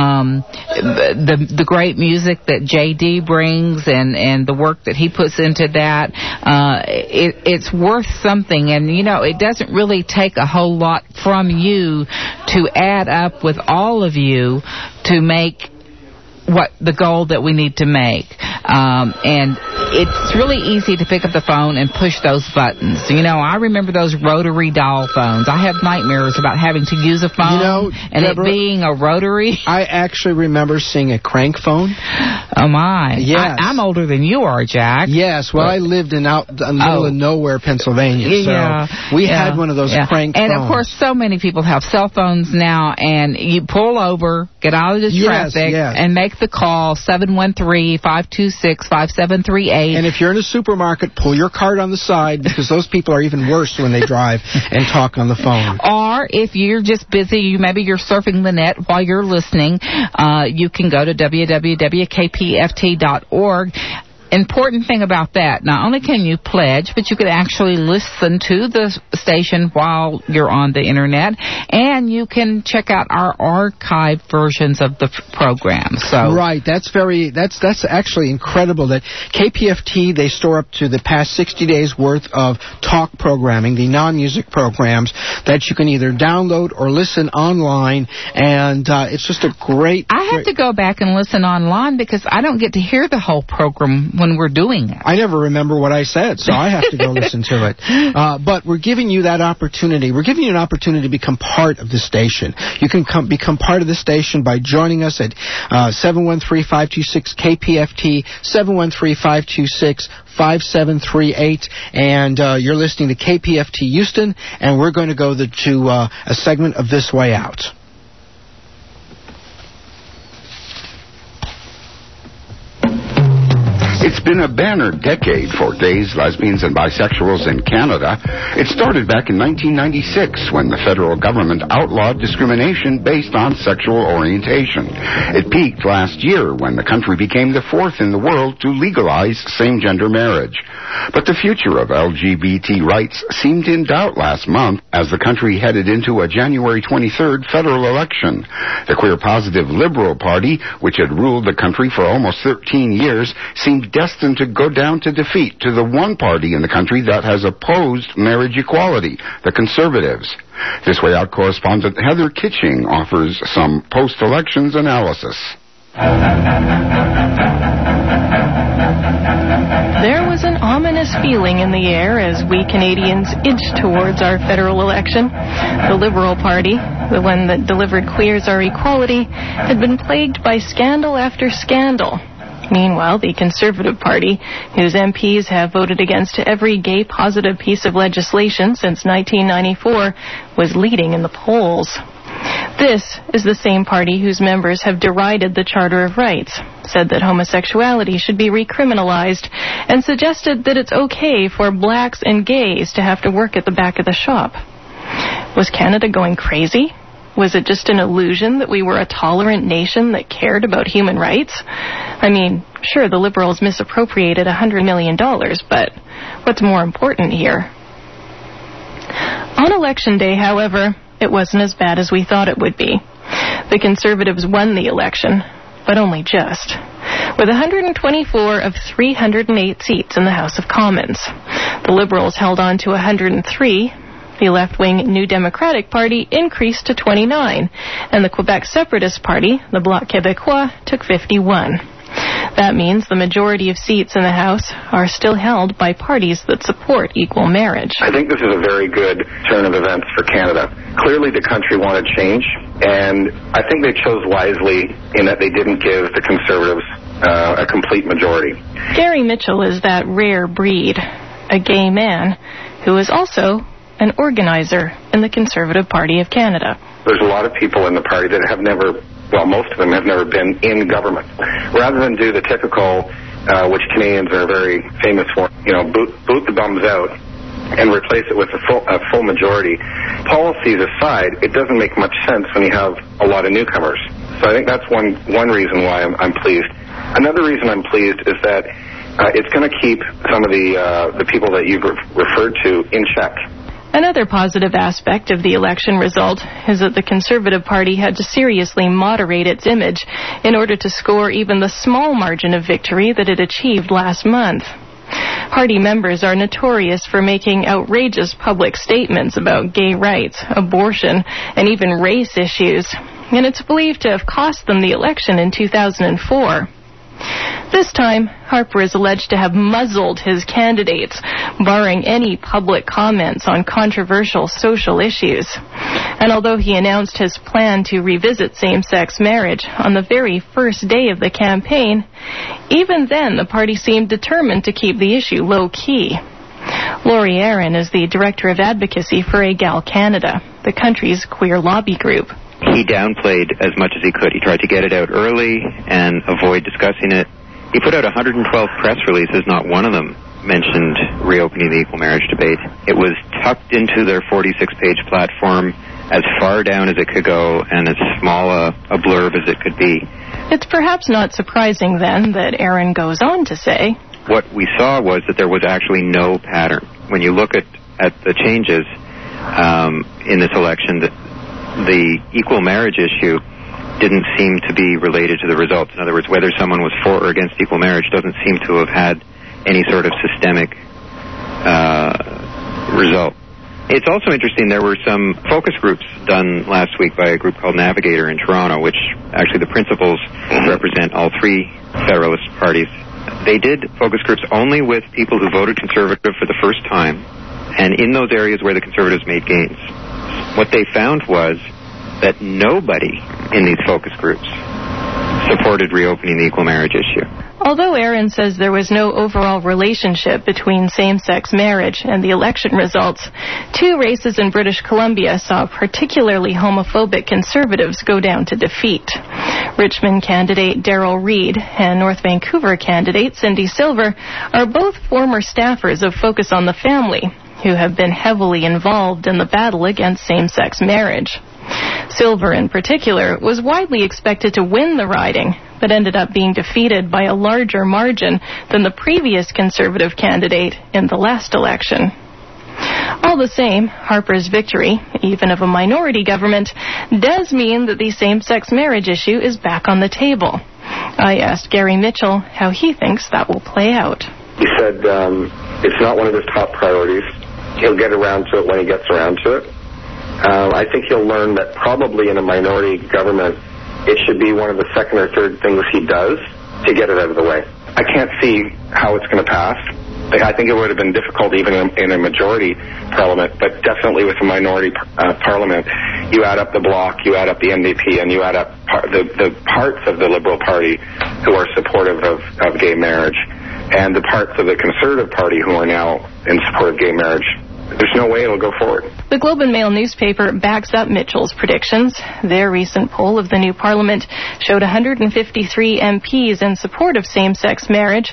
The great music that JD brings and the work that he puts into that, it's worth something. And, it doesn't really take a whole lot from you to add up with all of you to make what the goal that we need to make. And it's really easy to pick up the phone and push those buttons. I remember those rotary dial phones. I have nightmares about having to use a phone and Deborah, it being a rotary. I actually remember seeing a crank phone. Oh, my. Yes. I'm older than you are, Jack. Yes. Well, I lived in the middle of nowhere, Pennsylvania. So we had one of those crank phones. And, of course, so many people have cell phones now, and you pull over, get out of the traffic, and make the call, 713-526-5738. say. And if you're in a supermarket, pull your cart on the side, because those people are even worse when they drive and talk on the phone. Or if you're just busy, maybe you're surfing the net while you're listening, you can go to www.kpft.org. Important thing about that, not only can you pledge, but you can actually listen to the station while you're on the internet, and you can check out our archived versions of the program. So right, that's actually incredible that KPFT, they store up to the past 60 days worth of talk programming, the non-music programs that you can either download or listen online, and it's just a great. I have to go back and listen online because I don't get to hear the whole program when we're doing it. I never remember what I said, so I have to go listen to it. But we're giving you that opportunity. We're giving you an opportunity to become part of the station. You can become part of the station by joining us at 713-526-KPFT, 713-526-5738, and you're listening to KPFT Houston, and we're going to go to a segment of This Way Out. It's been a banner decade for gays, lesbians, and bisexuals in Canada. It started back in 1996 when the federal government outlawed discrimination based on sexual orientation. It peaked last year when the country became the fourth in the world to legalize same-gender marriage. But the future of LGBT rights seemed in doubt last month as the country headed into a January 23rd federal election. The queer-positive Liberal Party, which had ruled the country for almost 13 years, seemed destined to go down to defeat to the one party in the country that has opposed marriage equality, the Conservatives. This Way Out correspondent Heather Kitching offers some post-elections analysis. There was an ominous feeling in the air as we Canadians inched towards our federal election. The Liberal Party, the one that delivered queers our equality, had been plagued by scandal after scandal. Meanwhile, the Conservative Party, whose MPs have voted against every gay-positive piece of legislation since 1994, was leading in the polls. This is the same party whose members have derided the Charter of Rights, said that homosexuality should be recriminalized, and suggested that it's okay for blacks and gays to have to work at the back of the shop. Was Canada going crazy? Was it just an illusion that we were a tolerant nation that cared about human rights? I mean, sure, the Liberals misappropriated $100 million, but what's more important here? On Election Day, however, it wasn't as bad as we thought it would be. The Conservatives won the election, but only just. With 124 of 308 seats in the House of Commons. The Liberals held on to 103. The left-wing New Democratic Party increased to 29, and the Quebec Separatist Party, the Bloc Québécois, took 51. That means the majority of seats in the House are still held by parties that support equal marriage. I think this is a very good turn of events for Canada. Clearly the country wanted change, and I think they chose wisely in that they didn't give the Conservatives a complete majority. Gary Mitchell is that rare breed, a gay man who is also an organizer in the Conservative Party of Canada. There's a lot of people in the party that have never, well, most of them have never been in government. Rather than do the typical, which Canadians are very famous for, boot the bums out and replace it with a full majority. Policies aside, it doesn't make much sense when you have a lot of newcomers. So I think that's one reason why I'm pleased. Another reason I'm pleased is that it's going to keep some of the people that you've referred to in check. Another positive aspect of the election result is that the Conservative Party had to seriously moderate its image in order to score even the small margin of victory that it achieved last month. Party members are notorious for making outrageous public statements about gay rights, abortion, and even race issues, and it's believed to have cost them the election in 2004. This time, Harper is alleged to have muzzled his candidates, barring any public comments on controversial social issues. And although he announced his plan to revisit same-sex marriage on the very first day of the campaign, even then the party seemed determined to keep the issue low-key. Laurie Aaron is the Director of Advocacy for Egal Canada, the country's queer lobby group. He downplayed as much as he could. He tried to get it out early and avoid discussing it He put out 112 press releases. Not one of them mentioned reopening the equal marriage debate. It was tucked into their 46-page platform as far down as it could go and as small a blurb as it could be. It's perhaps not surprising, then, that Aaron goes on to say, what we saw was that there was actually no pattern. When you look at the changes in this election, the equal marriage issue didn't seem to be related to the results. In other words, whether someone was for or against equal marriage doesn't seem to have had any sort of systemic result. It's also interesting, there were some focus groups done last week by a group called Navigator in Toronto, which actually the principals represent all three Federalist parties. They did focus groups only with people who voted Conservative for the first time, and in those areas where the Conservatives made gains. What they found was that nobody in these focus groups supported reopening the equal marriage issue. Although Aaron says there was no overall relationship between same-sex marriage and the election results, two races in British Columbia saw particularly homophobic Conservatives go down to defeat. Richmond candidate Darrell Reed and North Vancouver candidate Cindy Silver are both former staffers of Focus on the Family, who have been heavily involved in the battle against same-sex marriage. Silver, in particular, was widely expected to win the riding, but ended up being defeated by a larger margin than the previous Conservative candidate in the last election. All the same, Harper's victory, even of a minority government, does mean that the same-sex marriage issue is back on the table. I asked Gary Mitchell how he thinks that will play out. He said it's not one of his top priorities. He'll get around to it when he gets around to it. I think he'll learn that probably in a minority government, it should be one of the second or third things he does to get it out of the way. I can't see how it's going to pass. I think it would have been difficult even in a majority parliament, but definitely with a minority parliament, you add up the Bloc, you add up the NDP, and you add up the parts of the Liberal Party who are supportive of gay marriage, and the parts of the Conservative Party who are now in support of gay marriage. There's no way it'll go forward. The Globe and Mail newspaper backs up Mitchell's predictions. Their recent poll of the new parliament showed 153 MPs in support of same-sex marriage,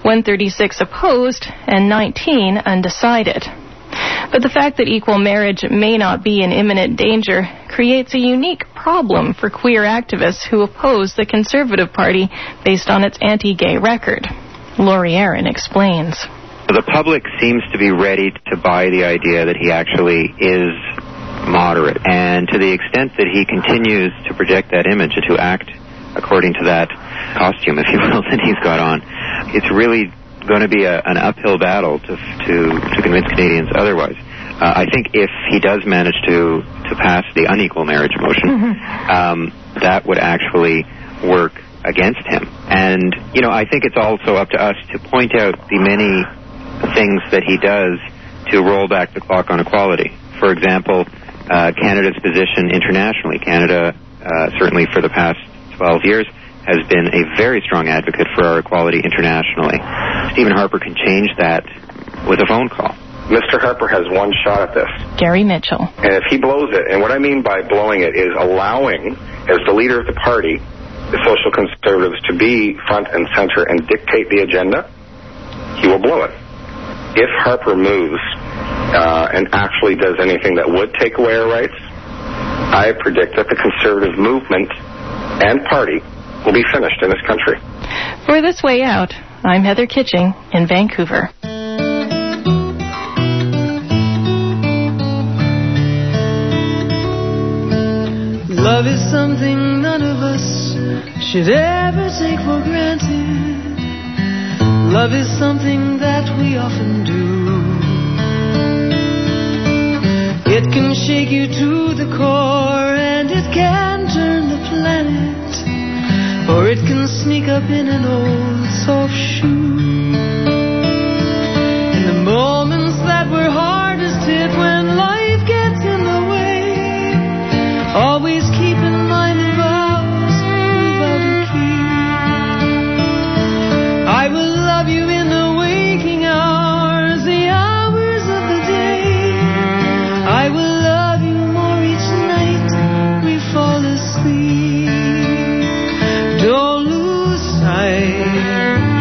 136 opposed, and 19 undecided. But the fact that equal marriage may not be in imminent danger creates a unique problem for queer activists who oppose the Conservative Party based on its anti-gay record. Laurie Aaron explains. The public seems to be ready to buy the idea that he actually is moderate. And to the extent that he continues to project that image, to act according to that costume, if you will, that he's got on, it's really going to be an uphill battle to convince Canadians otherwise. I think if he does manage to pass the unequal marriage motion, that would actually work against him. And, you know, I think it's also up to us to point out the many things that he does to roll back the clock on equality. For example, Canada's position internationally. Canada, certainly for the past 12 years, has been a very strong advocate for our equality internationally. Stephen Harper can change that with a phone call. Mr. Harper has one shot at this. Gary Mitchell. And if he blows it, and what I mean by blowing it is allowing, as the leader of the party, the Social Conservatives to be front and center and dictate the agenda, he will blow it. If Harper moves and actually does anything that would take away our rights, I predict that the Conservative movement and party will be finished in this country. For This Way Out, I'm Heather Kitching in Vancouver. Love is something none of us should ever take for granted. Love is something that we often do. It can shake you to the core, and it can turn the planet, or it can sneak up in an old soft shoe. In the moments that we're hardest hit, when life gets in the way, always keep in mind the vows we vow to keep. I will love you in the waking hours, the hours of the day. I will love you more each night we fall asleep. Don't lose sight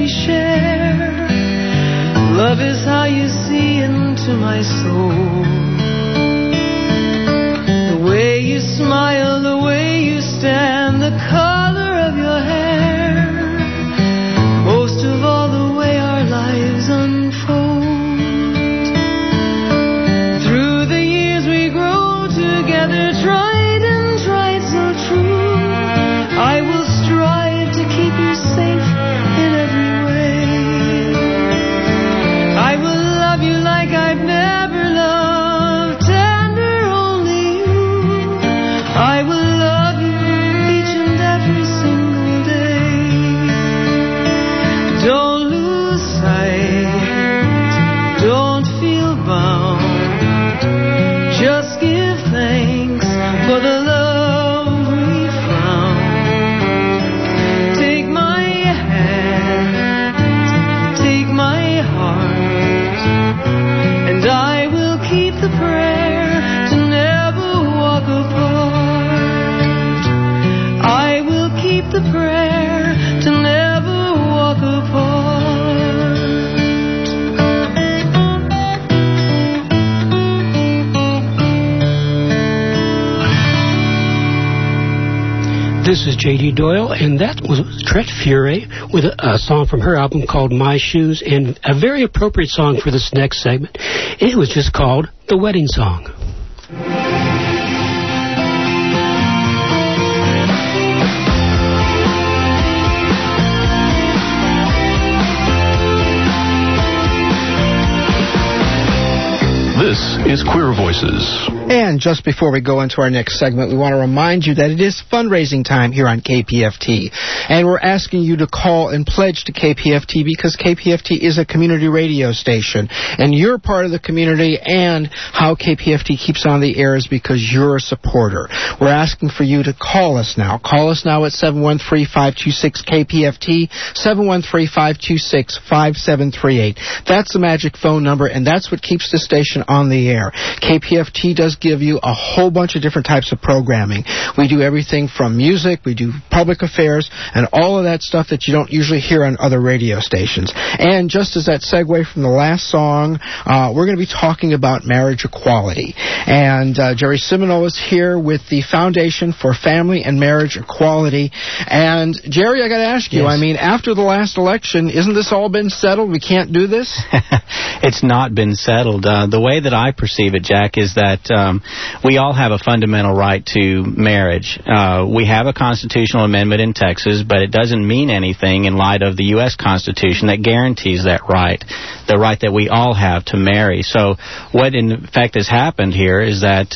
we share. Love is how you see into my soul. The way you smile, the way you stand, the color of your hair. Most of all, the way our lives unfold. Through the years we grow together, tried and tried so true. I will strive to keep you safe in every way. I will love you like I've never loved, tender only you. I will love you each and every single day. Don't lose sight, don't feel bound. Just give thanks for the love we found. Take my hand, take my heart, and I will keep the prayer to never walk apart. I will keep the prayer to never walk apart. This is J.D. Doyle, and that was Tret Fury with a song from her album called My Shoes, and a very appropriate song for this next segment. It was just called The Wedding Song. This is Queer Voices. And just before we go into our next segment, we want to remind you that it is fundraising time here on KPFT. And we're asking you to call and pledge to KPFT because KPFT is a community radio station. And you're part of the community, and how KPFT keeps on the air is because you're a supporter. We're asking for you to call us now. Call us now at 713-526-KPFT, 713-526-5738. That's the magic phone number, and that's what keeps the station on the air. KPFT does give you a whole bunch of different types of programming. We do everything from music, we do public affairs, and all of that stuff that you don't usually hear on other radio stations. And just as that segue from the last song, we're going to be talking about marriage equality. And Jerry Seminole is here with the Foundation for Family and Marriage Equality. And Jerry, I got to ask you, Yes. I mean, after the last election, isn't this all been settled? We can't do this? It's not been settled. The way that I perceive it, Jack, is that we all have a fundamental right to marriage. We have a constitutional amendment in Texas, but it doesn't mean anything in light of the U.S. Constitution that guarantees that right, the right that we all have to marry. So what in fact has happened here is that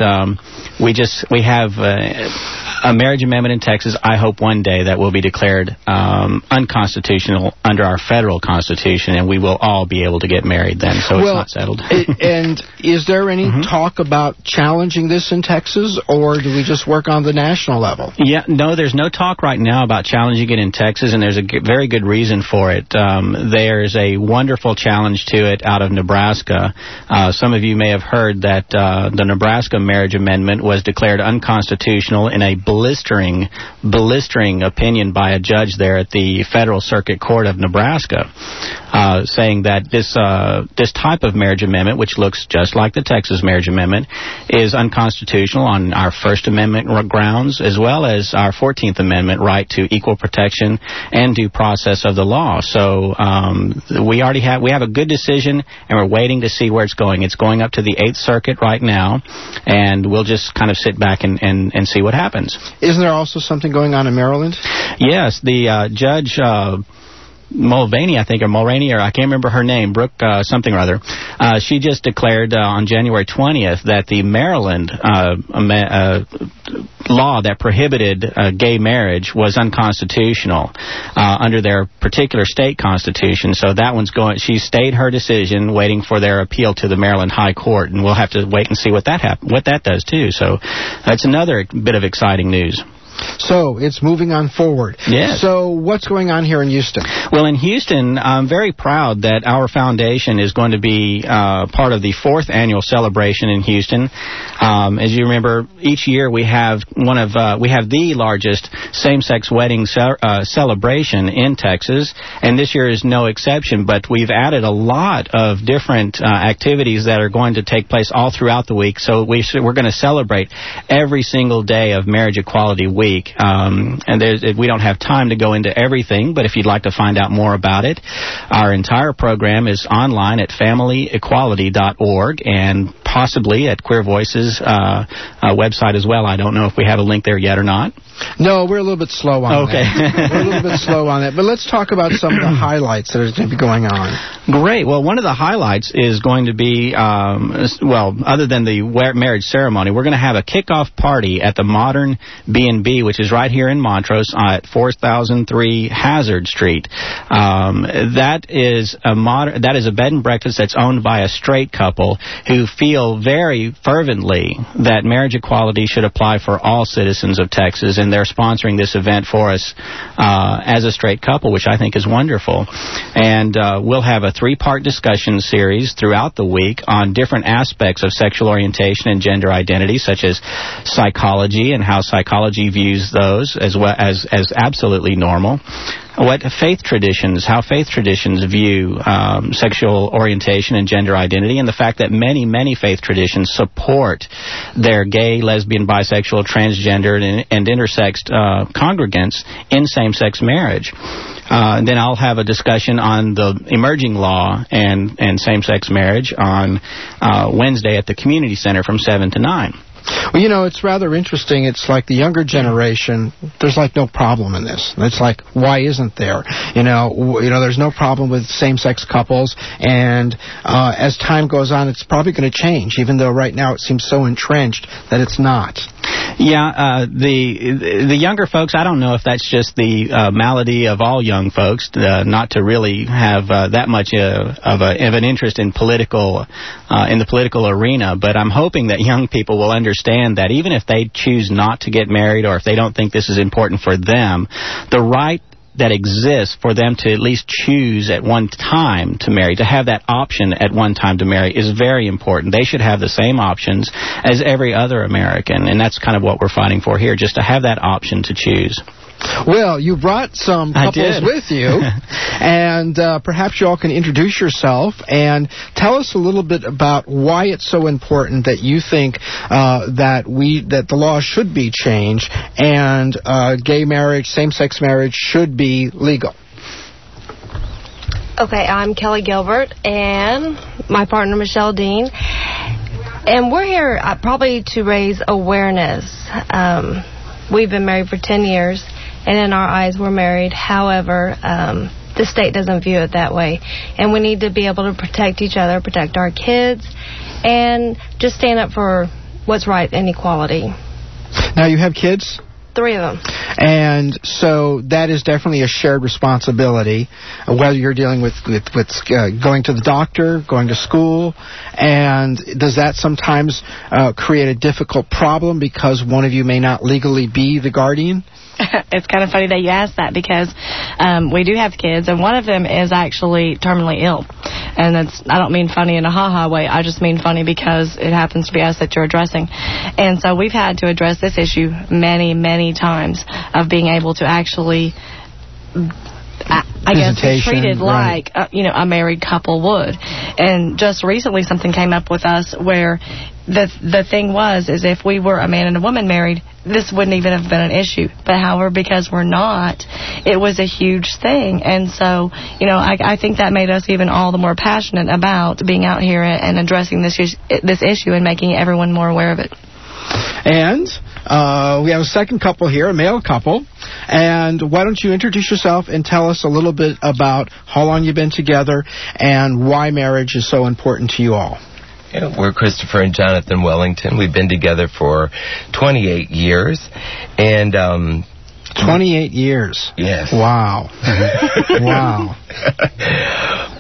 we have a marriage amendment in Texas. I hope one day that will be declared unconstitutional under our federal constitution, and we will all be able to get married then. So it's not settled. And is there any talk about challenging this in Texas, or do we just work on the national level? Yeah, no, there's no talk right now about challenging it in Texas, and there's a very good reason for it. There's a wonderful challenge to it out of Nebraska. Some of you may have heard that the Nebraska marriage amendment was declared unconstitutional in a blistering opinion by a judge there at the Federal Circuit Court of Nebraska, saying that this type of marriage amendment, which looks just like the Texas marriage amendment, is unconstitutional on our First Amendment grounds, as well as our 14th Amendment right to equal protection and due process of the law. So we have a good decision, and we're waiting to see where it's going. It's going up to the 8th Circuit right now, and we'll just kind of sit back and see what happens. Isn't there also something going on in Maryland? Yes, the judge Mulvaney, I think, or Mulroney, or I can't remember her name, Brooke something or other. She just declared on January 20th that the Maryland law that prohibited gay marriage was unconstitutional under their particular state constitution. So that one's going. She stayed her decision, waiting for their appeal to the Maryland High Court, and we'll have to wait and see what that does too. So that's another bit of exciting news. So it's moving on forward. Yes. So what's going on here in Houston? Well, in Houston, I'm very proud that our foundation is going to be part of the 4th annual celebration in Houston. As you remember, each year we have the largest same-sex wedding celebration in Texas, and this year is no exception. But we've added a lot of different activities that are going to take place all throughout the week. So we're going to celebrate every single day of Marriage Equality Week. And we don't have time to go into everything, but if you'd like to find out more about it, our entire program is online at familyequality.org and possibly at Queer Voices website as well. I don't know if we have a link there yet or not. No, we're a little bit slow on that. We're a little bit slow on that. But let's talk about some of the highlights that are going to be going on. Great. Well, one of the highlights is going to be, other than the marriage ceremony, we're going to have a kickoff party at the Modern B&B, which is right here in Montrose at 4003 Hazard Street. That is a bed and breakfast that's owned by a straight couple who feel very fervently that marriage equality should apply for all citizens of Texas, and they're sponsoring this event for us as a straight couple, which I think is wonderful. And we'll have a 3-part discussion series throughout the week on different aspects of sexual orientation and gender identity, such as psychology and how psychology views those as well as absolutely normal. How faith traditions view sexual orientation and gender identity, and the fact that many, many faith traditions support their gay, lesbian, bisexual, transgender, and intersex congregants in same-sex marriage. Then I'll have a discussion on the emerging law and same-sex marriage on Wednesday at the Community Center from 7 to 9. Well, you know, it's rather interesting. It's like the younger generation, there's like no problem in this. It's like, why isn't there? You know, there's no problem with same-sex couples, and as time goes on, it's probably going to change, even though right now it seems so entrenched that it's not. Yeah, the younger folks, I don't know if that's just the malady of all young folks, not to really have that much of an interest in the political arena, but I'm hoping that young people will understand that even if they choose not to get married or if they don't think this is important for them, the right that exists for them to at least choose at one time to marry, to have that option at one time to marry, is very important. They should have the same options as every other American, and that's kind of what we're fighting for here, just to have that option to choose. Well, you brought some couples with you, and perhaps you all can introduce yourself and tell us a little bit about why it's so important that you think that the law should be changed and gay marriage, same-sex marriage should be legal. Okay, I'm Kelly Gilbert, and my partner Michelle Dean, and we're here probably to raise awareness. We've been married for 10 years. And in our eyes, we're married. However, the state doesn't view it that way. And we need to be able to protect each other, protect our kids, and just stand up for what's right and equality. Now, you have kids? 3 of them. And so that is definitely a shared responsibility, whether you're dealing with going to the doctor, going to school. And does that sometimes create a difficult problem because one of you may not legally be the guardian? It's kind of funny that you asked that because we do have kids, and one of them is actually terminally ill. And I don't mean funny in a ha-ha way. I just mean funny because it happens to be us that you're addressing. And so we've had to address this issue many, many times of being able to actually, I guess, be treated like a married couple would. And just recently something came up with us where the thing is if we were a man and a woman married, this wouldn't even have been an issue. But however, because we're not, it was a huge thing. And so, I think that made us even all the more passionate about being out here and addressing this issue and making everyone more aware of it. And we have a second couple here, a male couple. And why don't you introduce yourself and tell us a little bit about how long you've been together and why marriage is so important to you all. Yeah, we're Christopher and Jonathan Wellington. We've been together for 28 years. And 28 years. Yes. Wow. Wow.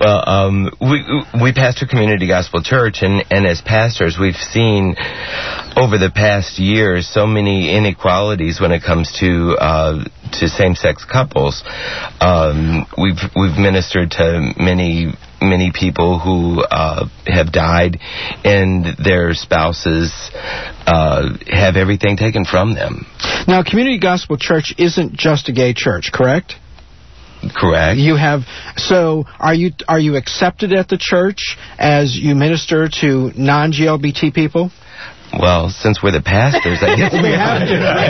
Well, we pastor Community Gospel Church, and as pastors, we've seen over the past years, so many inequalities when it comes to same-sex couples. We've ministered to many people who have died, and their spouses have everything taken from them. Now, Community Gospel Church isn't just a gay church, correct? Correct. You have. So, are you accepted at the church as you minister to non-GLBT people? Well, since we're the pastors, I guess we have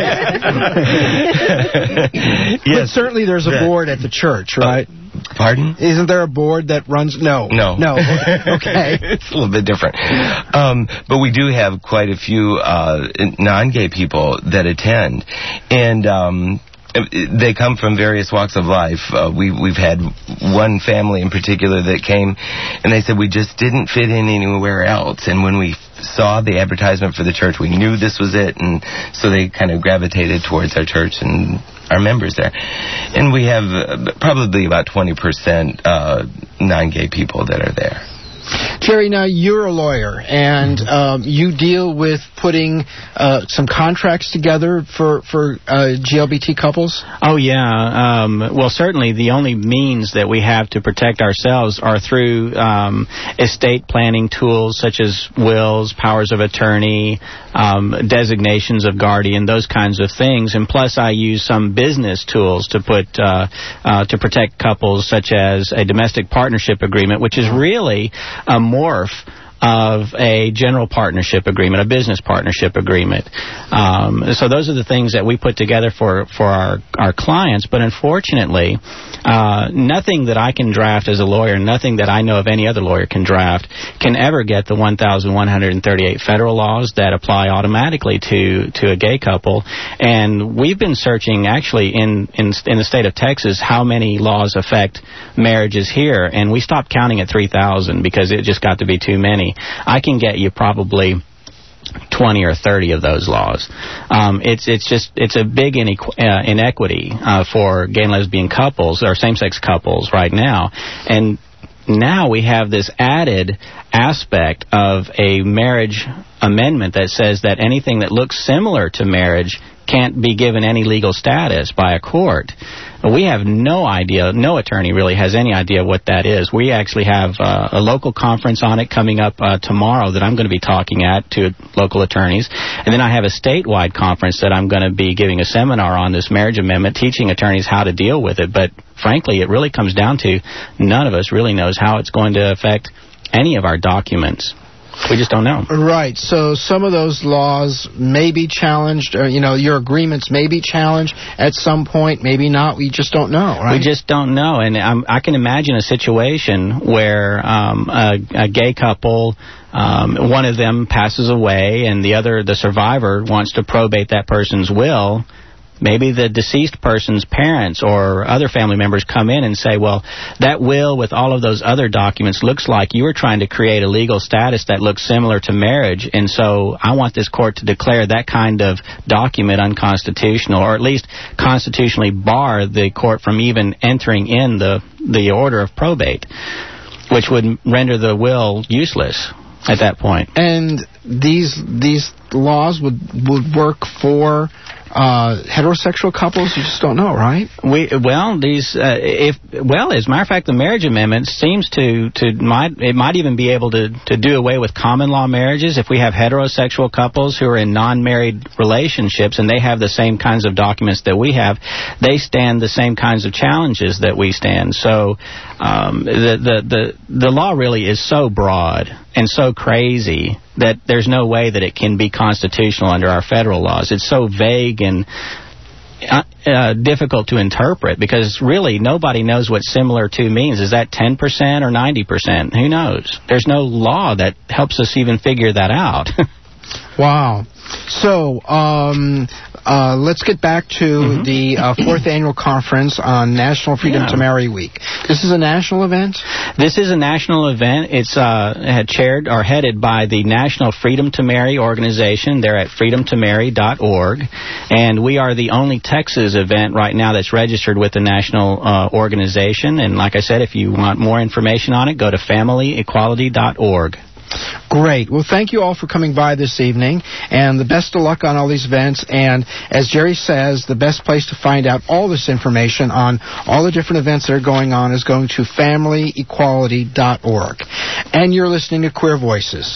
to. Right? Yes. But certainly there's a board at the church, right? Pardon? Isn't there a board that runs? No. Okay. It's a little bit different. But we do have quite a few non-gay people that attend. And they come from various walks of life. We've had one family in particular that came, and they said we just didn't fit in anywhere else. And when we saw the advertisement for the church, we knew this was it, and so they kind of gravitated towards our church and our members there. And we have probably about 20% non-gay people that are there. Jerry, now you're a lawyer, and you deal with putting some contracts together for GLBT couples? Oh, yeah. Well, certainly the only means that we have to protect ourselves are through estate planning tools such as wills, powers of attorney, designations of guardian, those kinds of things. And plus I use some business tools to put to protect couples, such as a domestic partnership agreement, which is really a morph of a general partnership agreement, a business partnership agreement. So those are the things that we put together for our clients. But unfortunately, nothing that I can draft as a lawyer, nothing that I know of any other lawyer can draft, can ever get the 1,138 federal laws that apply automatically to a gay couple. And we've been searching, actually, in the state of Texas, how many laws affect marriages here. And we stopped counting at 3,000 because it just got to be too many. I can get you probably 20 or 30 of those laws. It's a big inequity for gay and lesbian couples or same-sex couples right now. And now we have this added aspect of a marriage amendment that says that anything that looks similar to marriage can't be given any legal status by a court. We have no idea, no attorney really has any idea what that is. We actually have a local conference on it coming up tomorrow that I'm going to be talking at to local attorneys. And then I have a statewide conference that I'm going to be giving a seminar on this marriage amendment, teaching attorneys how to deal with it. But frankly, it really comes down to none of us really knows how it's going to affect any of our documents. We just don't know. Right. So some of those laws may be challenged, or, your agreements may be challenged at some point, maybe not. We just don't know, right? We just don't know. And I can imagine a situation where a gay couple, one of them passes away and the survivor, wants to probate that person's will. Maybe the deceased person's parents or other family members come in and say, well, that will with all of those other documents looks like you were trying to create a legal status that looks similar to marriage, and so I want this court to declare that kind of document unconstitutional, or at least constitutionally bar the court from even entering in the order of probate, which would render the will useless at that point. And these laws would work for heterosexual couples? You just don't know, right? As a matter of fact, the marriage amendment seems it might even be able to do away with common law marriages if we have heterosexual couples who are in non-married relationships and they have the same kinds of documents that we have. They stand the same kinds of challenges that we stand. So the law really is so broad and so crazy that there's no way that it can be constitutional under our federal laws. It's so vague and difficult to interpret because really nobody knows what similar to means. Is that 10% or 90%? Who knows? There's no law that helps us even figure that out. Wow. So, let's get back to the 4th annual conference on National Freedom to Marry Week. This is a national event? This is a national event. It's chaired or headed by the National Freedom to Marry organization. They're at freedomtomarry.org. And we are the only Texas event right now that's registered with the national organization. And like I said, if you want more information on it, go to familyequality.org. Great. Well, thank you all for coming by this evening, and the best of luck on all these events. And as Jerry says, the best place to find out all this information on all the different events that are going on is going to familyequality.org. And you're listening to Queer Voices.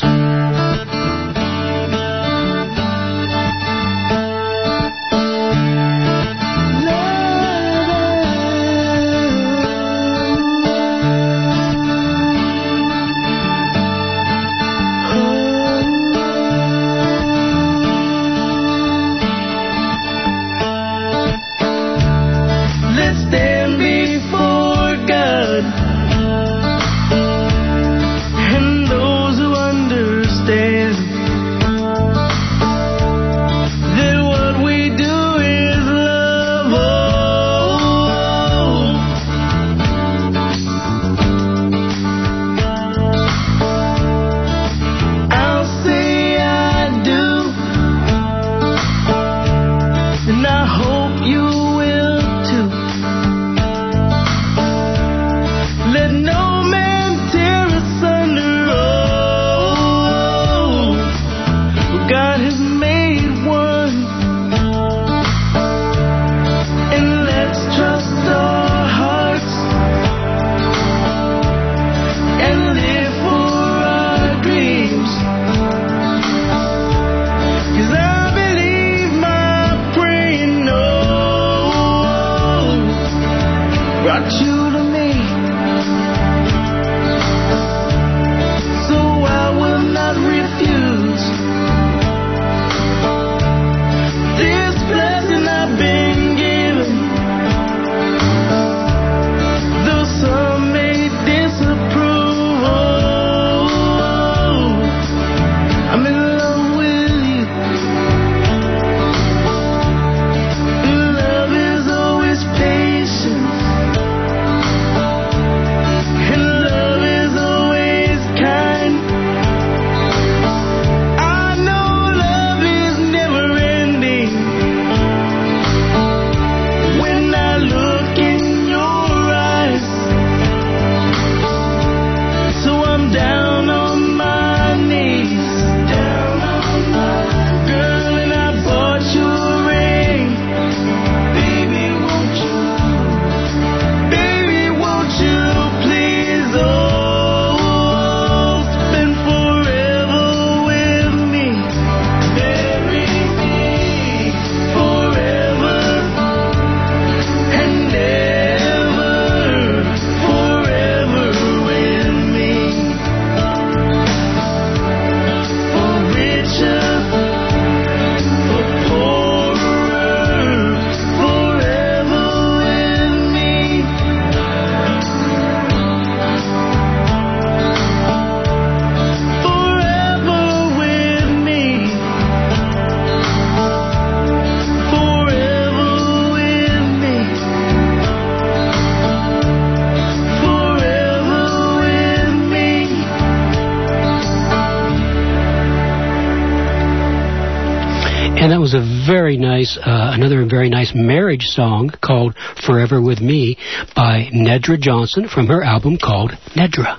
And that was a very nice, another very nice marriage song called Forever With Me by Nedra Johnson from her album called Nedra.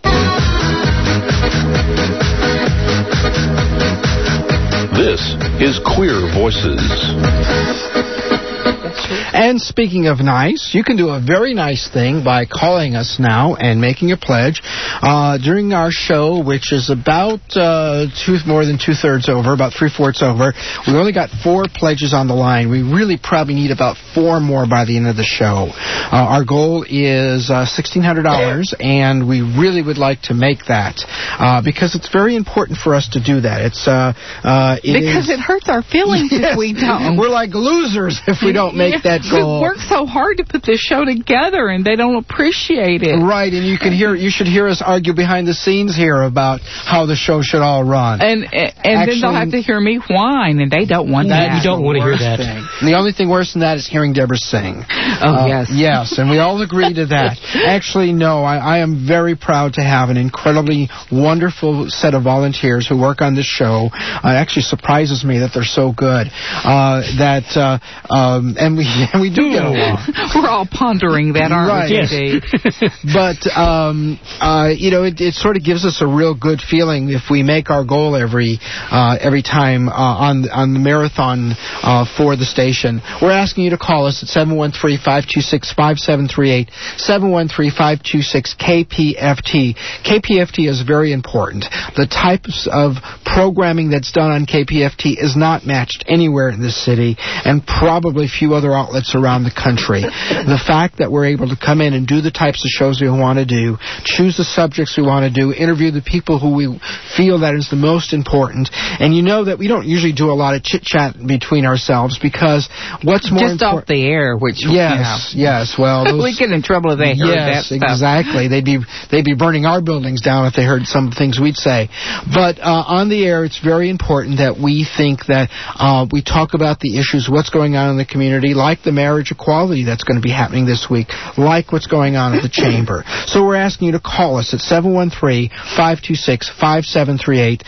This is Queer Voices. And speaking of nice, you can do a very nice thing by calling us now and making a pledge. During our show, which is about more than two-thirds over, about three-fourths over, we only got 4 pledges on the line. We really probably need about 4 more by the end of the show. Our goal is $1,600, and we really would like to make that because it's very important for us to do that. Because it hurts our feelings if we don't. We're like losers if we don't make that goal. We work so hard to put this show together, and they don't appreciate it. Right, and you should hear us argue behind the scenes here about how the show should all run. And then they'll have to hear me whine, and they don't want that. You don't want to hear that. The only thing worse than that is hearing Deborah sing. Oh, yes. Yes, and we all agree to that. Actually, no, I am very proud to have an incredibly wonderful set of volunteers who work on this show. It actually surprises me that they're so good. And and we do get along. We're all pondering that, aren't we, J.D.? But, it sort of gives us a real good feeling if we make our goal every time on the marathon for the station. We're asking you to call us at 713-526-5738, 713-526-KPFT. KPFT is very important. The types of programming that's done on KPFT is not matched anywhere in this city, and probably few other outlets around the country. The fact that we're able to come in and do the types of shows we want to do, choose the subjects we want to do, interview the people who we feel that is the most important, and you know that we don't usually do a lot of chit-chat between ourselves, because what's more just off the air, which yes, well, those, we get in trouble if they heard that stuff. Yes, exactly. They'd be burning our buildings down if they heard some things we'd say. But on the air, it's very important that we think that we talk about the issues, what's going on in the community, like the marriage equality that's going to be happening this week, like what's going on at the Chamber. So we're asking you to call us at 713-526-5738,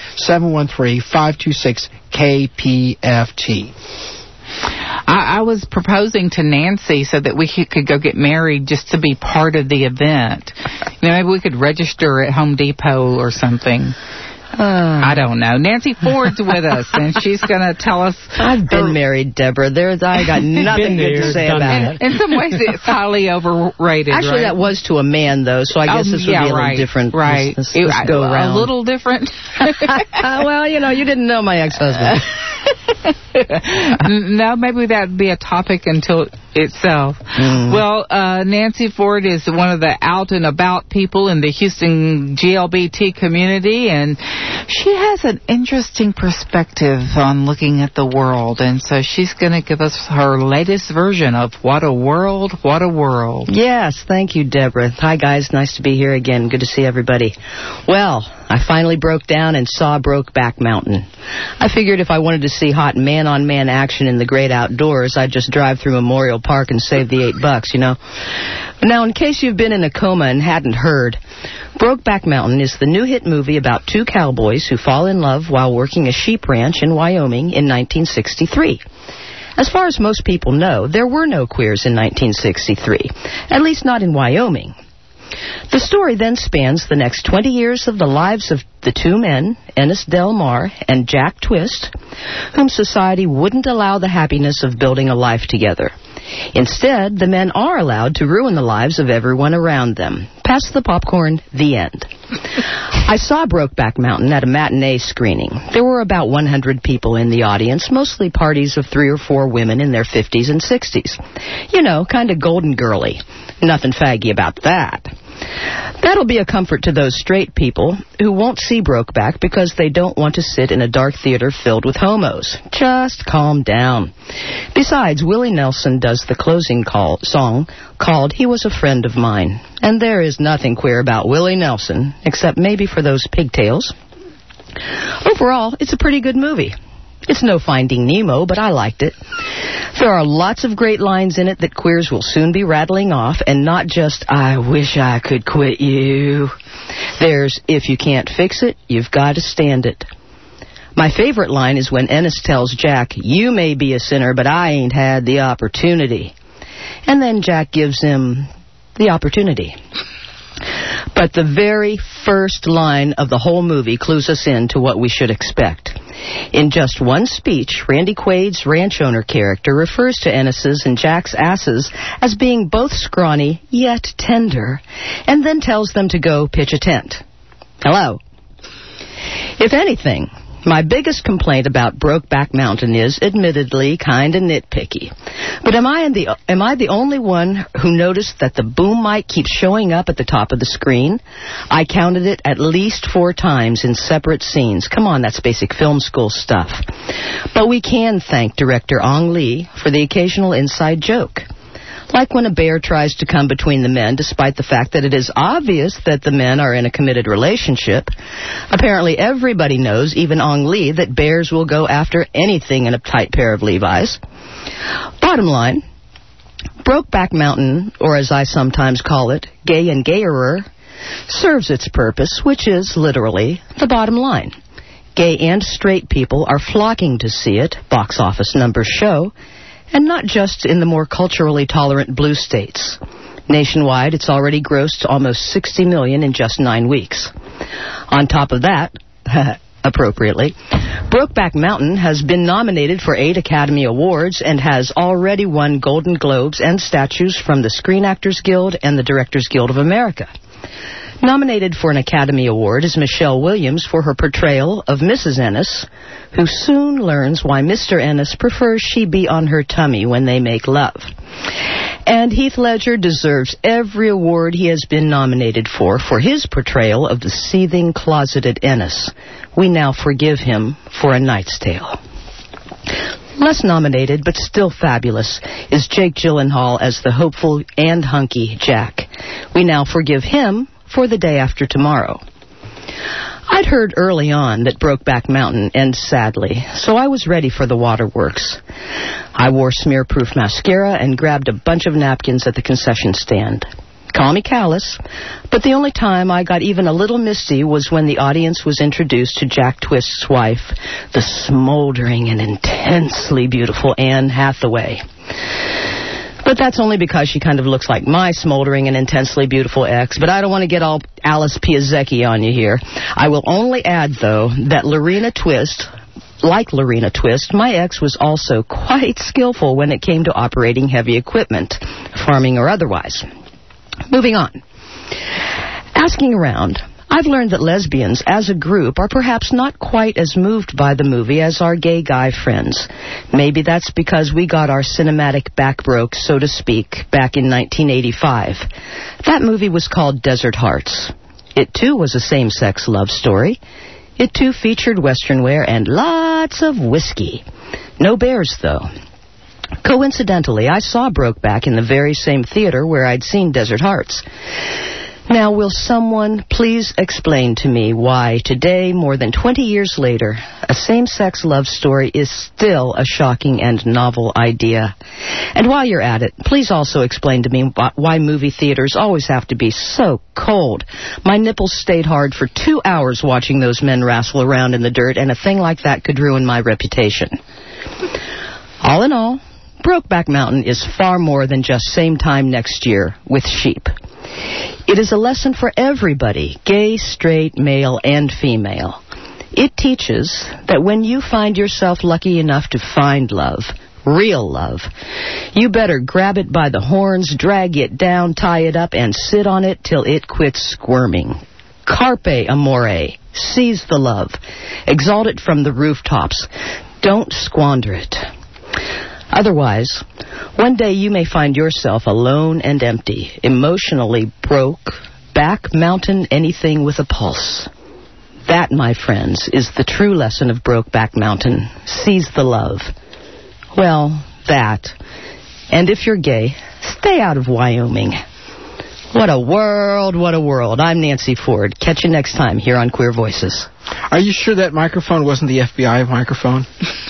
713-526-KPFT. I was proposing to Nancy so that we could go get married just to be part of the event. Maybe we could register at Home Depot or something. I don't know. Nancy Ford's with us, and she's going to tell us. I've been married, Deborah. I got nothing good to say about it. In some ways, it's highly overrated. Actually, that was to a man, though, so I guess this would be a little different. Right. This go around. A little different? Well, you didn't know my ex-husband. No, maybe that would be a topic until itself. Well, Nancy Ford is one of the out and about people in the Houston GLBT community, and she has an interesting perspective on looking at the world, and so she's going to give us her latest version of What a World, What a World. Yes, thank you, Deborah. Hi, guys. Nice to be here again. Good to see everybody. Well, I finally broke down and saw Brokeback Mountain. I figured if I wanted to see hot man-on-man action in the great outdoors, I'd just drive through Memorial Park and save the $8, Now, in case you've been in a coma and hadn't heard, Brokeback Mountain is the new hit movie about two cowboys who fall in love while working a sheep ranch in Wyoming in 1963. As far as most people know, there were no queers in 1963, at least not in Wyoming. The story then spans the next 20 years of the lives of the two men, Ennis Del Mar and Jack Twist, whom society wouldn't allow the happiness of building a life together. Instead, the men are allowed to ruin the lives of everyone around them. Pass the popcorn, the end. I saw Brokeback Mountain at a matinee screening. There were about 100 people in the audience, mostly parties of 3 or 4 women in their 50s and 60s. Kind of golden girly. Nothing faggy about that. That'll be a comfort to those straight people who won't see Brokeback because they don't want to sit in a dark theater filled with homos. Just calm down. Besides, Willie Nelson does the closing song called He Was a Friend of Mine. And there is nothing queer about Willie Nelson, except maybe for those pigtails. Overall, it's a pretty good movie. It's no Finding Nemo, but I liked it. There are lots of great lines in it that queers will soon be rattling off, and not just, I wish I could quit you. There's, if you can't fix it, you've got to stand it. My favorite line is when Ennis tells Jack, you may be a sinner, but I ain't had the opportunity. And then Jack gives him the opportunity. But the very first line of the whole movie clues us in to what we should expect. In just one speech, Randy Quaid's ranch owner character refers to Ennis's and Jack's asses as being both scrawny yet tender, and then tells them to go pitch a tent. Hello. If anything, my biggest complaint about Brokeback Mountain is, admittedly, kind of nitpicky. But am I the only one who noticed that the boom mic keeps showing up at the top of the screen? I counted it at least 4 times in separate scenes. Come on, that's basic film school stuff. But we can thank director Ong Lee for the occasional inside joke. Like when a bear tries to come between the men, despite the fact that it is obvious that the men are in a committed relationship. Apparently everybody knows, even Ong Lee, that bears will go after anything in a tight pair of Levi's. Bottom line, Brokeback Mountain, or as I sometimes call it, Gay and Gayerer, serves its purpose, which is, literally, the bottom line. Gay and straight people are flocking to see it, box office numbers show, And not just in the more culturally tolerant blue states. Nationwide, it's already grossed almost $60 million in just 9 weeks. On top of that, appropriately, Brokeback Mountain has been nominated for 8 Academy Awards and has already won Golden Globes and statues from the Screen Actors Guild and the Directors Guild of America. Nominated for an Academy Award is Michelle Williams for her portrayal of Mrs. Ennis, who soon learns why Mr. Ennis prefers she be on her tummy when they make love. And Heath Ledger deserves every award he has been nominated for his portrayal of the seething, closeted Ennis. We now forgive him for A Knight's Tale. Less nominated, but still fabulous, is Jake Gyllenhaal as the hopeful and hunky Jack. We now forgive him for The Day After Tomorrow. I'd heard early on that Brokeback Mountain ends sadly, so I was ready for the waterworks. I wore smear-proof mascara and grabbed a bunch of napkins at the concession stand. Call me callous, but the only time I got even a little misty was when the audience was introduced to Jack Twist's wife, the smoldering and intensely beautiful Anne Hathaway. But that's only because she kind of looks like my smoldering and intensely beautiful ex. But I don't want to get all Alice Piasecki on you here. I will only add, though, that like Lorena Twist, my ex was also quite skillful when it came to operating heavy equipment, farming or otherwise. Moving on. Asking around, I've learned that lesbians as a group are perhaps not quite as moved by the movie as our gay guy friends. Maybe that's because we got our cinematic back broke, so to speak, back in 1985. That movie was called Desert Hearts. It, too, was a same-sex love story. It, too, featured Western wear and lots of whiskey. No bears, though. Coincidentally, I saw Brokeback in the very same theater where I'd seen Desert Hearts. Now, will someone please explain to me why today, more than 20 years later, a same-sex love story is still a shocking and novel idea? And while you're at it, please also explain to me why movie theaters always have to be so cold. My nipples stayed hard for 2 hours watching those men wrestle around in the dirt, and a thing like that could ruin my reputation. All in all, Brokeback Mountain is far more than just same time next year with sheep. It is a lesson for everybody, gay, straight, male, and female. It teaches that when you find yourself lucky enough to find love, real love, you better grab it by the horns, drag it down, tie it up, and sit on it till it quits squirming. Carpe amore. Seize the love. Exalt it from the rooftops. Don't squander it. Otherwise, one day you may find yourself alone and empty, emotionally broke, back mountain anything with a pulse. That, my friends, is the true lesson of Brokeback Mountain. Seize the love. Well, that. And if you're gay, stay out of Wyoming. What a world, what a world. I'm Nancy Ford. Catch you next time here on Queer Voices. Are you sure that microphone wasn't the FBI microphone?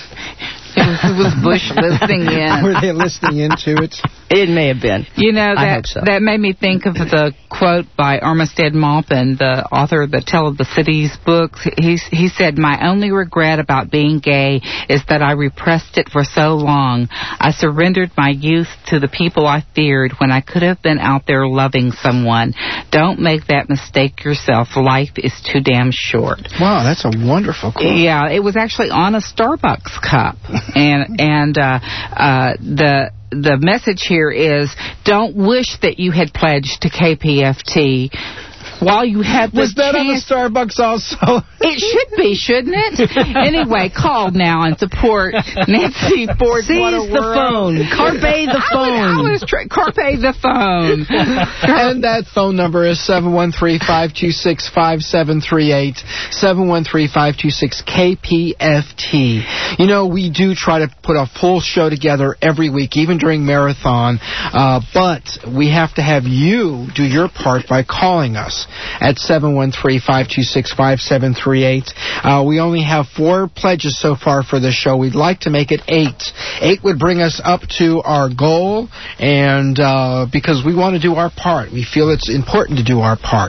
It was Bush listening in. Were they listening into it? It may have been. You know, I hope so. That made me think of the quote by Armistead Maupin, the author of the Tale of the Cities books. He said, "My only regret about being gay is that I repressed it for so long. I surrendered my youth to the people I feared when I could have been out there loving someone. Don't make that mistake yourself. Life is too damn short." Wow, that's a wonderful quote. Yeah, it was actually on a Starbucks cup. And the message here is, don't wish that you had pledged to KPFT while you had the Was that chance. on the Starbucks also? It should be, shouldn't it? Anyway, call now and support Nancy Ford. Seize the phone. Carpe the phone. Carpe the phone. And that phone number is 713-526-5738, 713-526-KPFT. You know, we do try to put a full show together every week, even during marathon, but we have to have you do your part by calling us at 713-526-5738. We only have 4 pledges so far for this show. We'd like to make it 8. 8 would bring us up to our goal, and because we want to do our part. We feel it's important to do our part.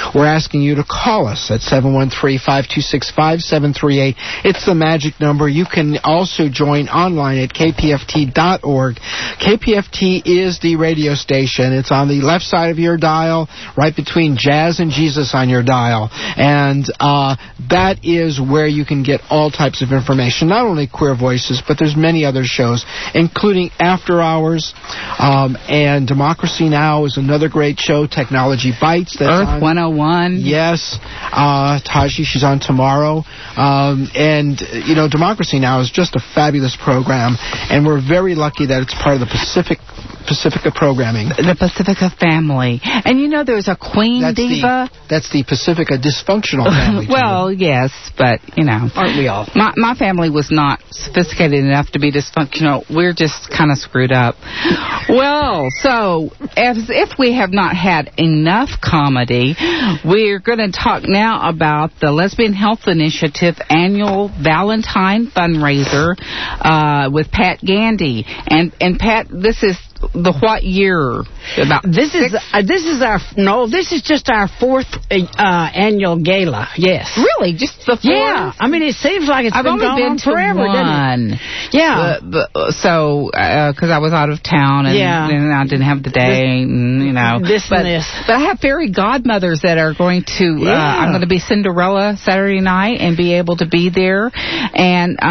we're asking you to call us at 713-526-5738. It's the magic number. You can also join online at kpft.org. KPFT is the radio station. It's on the left side of your dial, right between Jazz and Jesus on your dial. And that is where you can get all types of information, not only Queer Voices, but there's many other shows, including After Hours, and Democracy Now! Is another great show, Technology Bites. That's Earth 101. Yes. Taji, she's on tomorrow. And, Democracy Now! Is just a fabulous program, and we're very lucky that it's part of the Pacifica programming. The Pacifica family. And there's a queen diva. That's the Pacifica dysfunctional family. Well, yes, but, Aren't we all? My family was not sophisticated enough to be dysfunctional. We're just kind of screwed up. Well, so, as if we have not had enough comedy, we're going to talk now about the Lesbian Health Initiative annual Valentine fundraiser with Pat Gandy. And Pat, this is the what year? This is just our fourth annual gala. Yes. Really, just the fourth? Yeah. I mean, it seems like it's been going on forever, doesn't it? Yeah. So, because I was out of town and I didn't have the day, this. But I have fairy godmothers that are going to. I'm going to be Cinderella Saturday night and be able to be there. And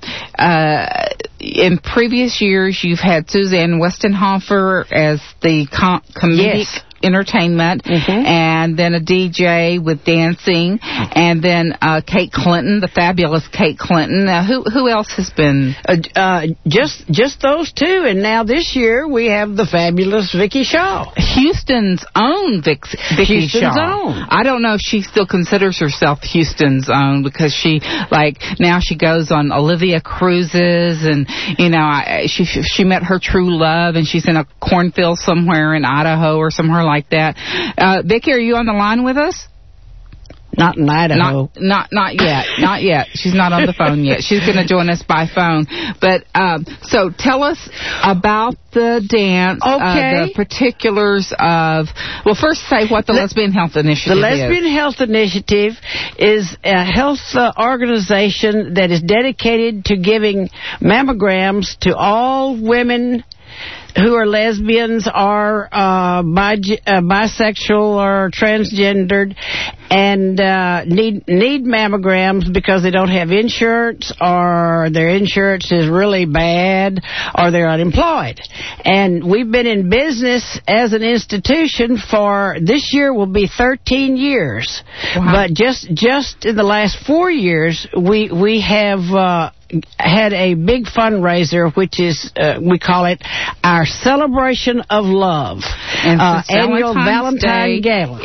in previous years, you've had Suzanne Westenhofer as the comedic entertainment, and then a DJ with dancing, and then Kate Clinton, the fabulous Kate Clinton. Who else has been? Just those two, and now this year we have the fabulous Vicki Shaw, Houston's own Vicki Shaw. I don't know if she still considers herself Houston's own, because she now she goes on Olivia cruises, and she met her true love, and she's in a cornfield somewhere in Idaho or somewhere like that. Vicki, are you on the line with us? Not in Idaho. Not yet. Not yet. She's not on the phone yet. She's going to join us by phone. But so tell us about the dance. Okay. The particulars of. Well, first say what the Lesbian Health Initiative is. The Lesbian Health Initiative is a health organization that is dedicated to giving mammograms to all women who are lesbians or bisexual or transgendered and need mammograms because they don't have insurance, or their insurance is really bad, or they're unemployed. And we've been in business as an institution for, this year will be 13 years. Wow. But just in the last 4 years, we have had a big fundraiser, which is, we call it our Celebration of Love. And annual Valentine Gala.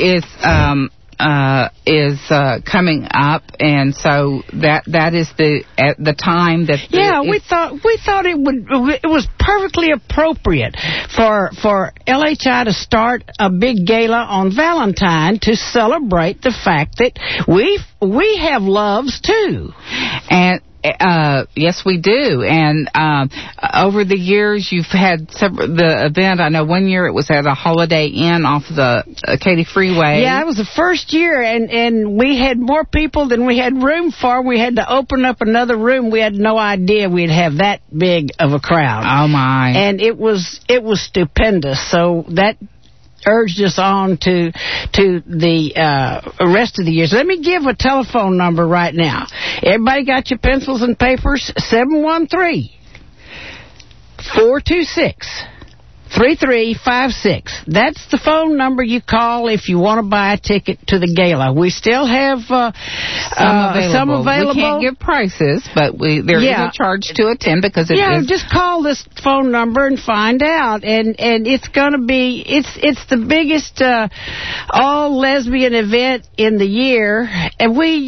Is coming up, and so that is the time that we thought it was perfectly appropriate for LHI to start a big gala on Valentine to celebrate the fact that we have loves too. And yes, we do. And over the years, you've had the event. I know one year it was at a Holiday Inn off the Katy Freeway. Yeah, it was the first year, and we had more people than we had room for. We had to open up another room. We had no idea we'd have that big of a crowd. Oh my! And it was stupendous. So that urged us on to the rest of the years. Let me give a telephone number right now. Everybody got your pencils and papers? 713-426-3356. That's the phone number you call if you want to buy a ticket to the gala. We still have some available. We can't give prices, but there is a charge to attend because it is. Just call this phone number and find out. And it's going to be it's the biggest all lesbian event in the year, and we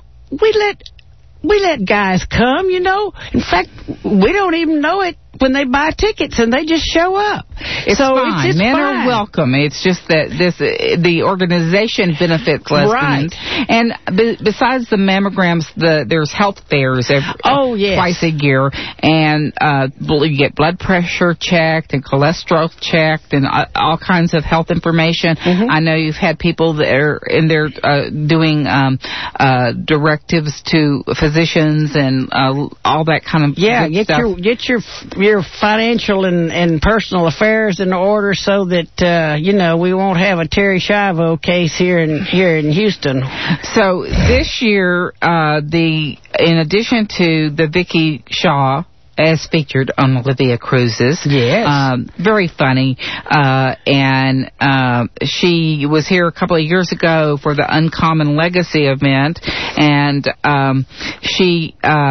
let guys come. In fact, we don't even know it when they buy tickets, and they just show up. It's so fine. It's Men fine. are welcome. It's just that the organization benefits lesbians. Right. And besides the mammograms, there's health fairs twice a year, and you get blood pressure checked and cholesterol checked and all kinds of health information. Mm-hmm. I know you've had people that are in there doing directives to physicians and all that kind of good stuff. Get your financial and personal affairs in order so that we won't have a Terry Schiavo case here in Houston. So this year, in addition to the Vicky Shaw, as featured on Olivia Cruises. Yes. Very funny. And she was here a couple of years ago for the Uncommon Legacy event. And she...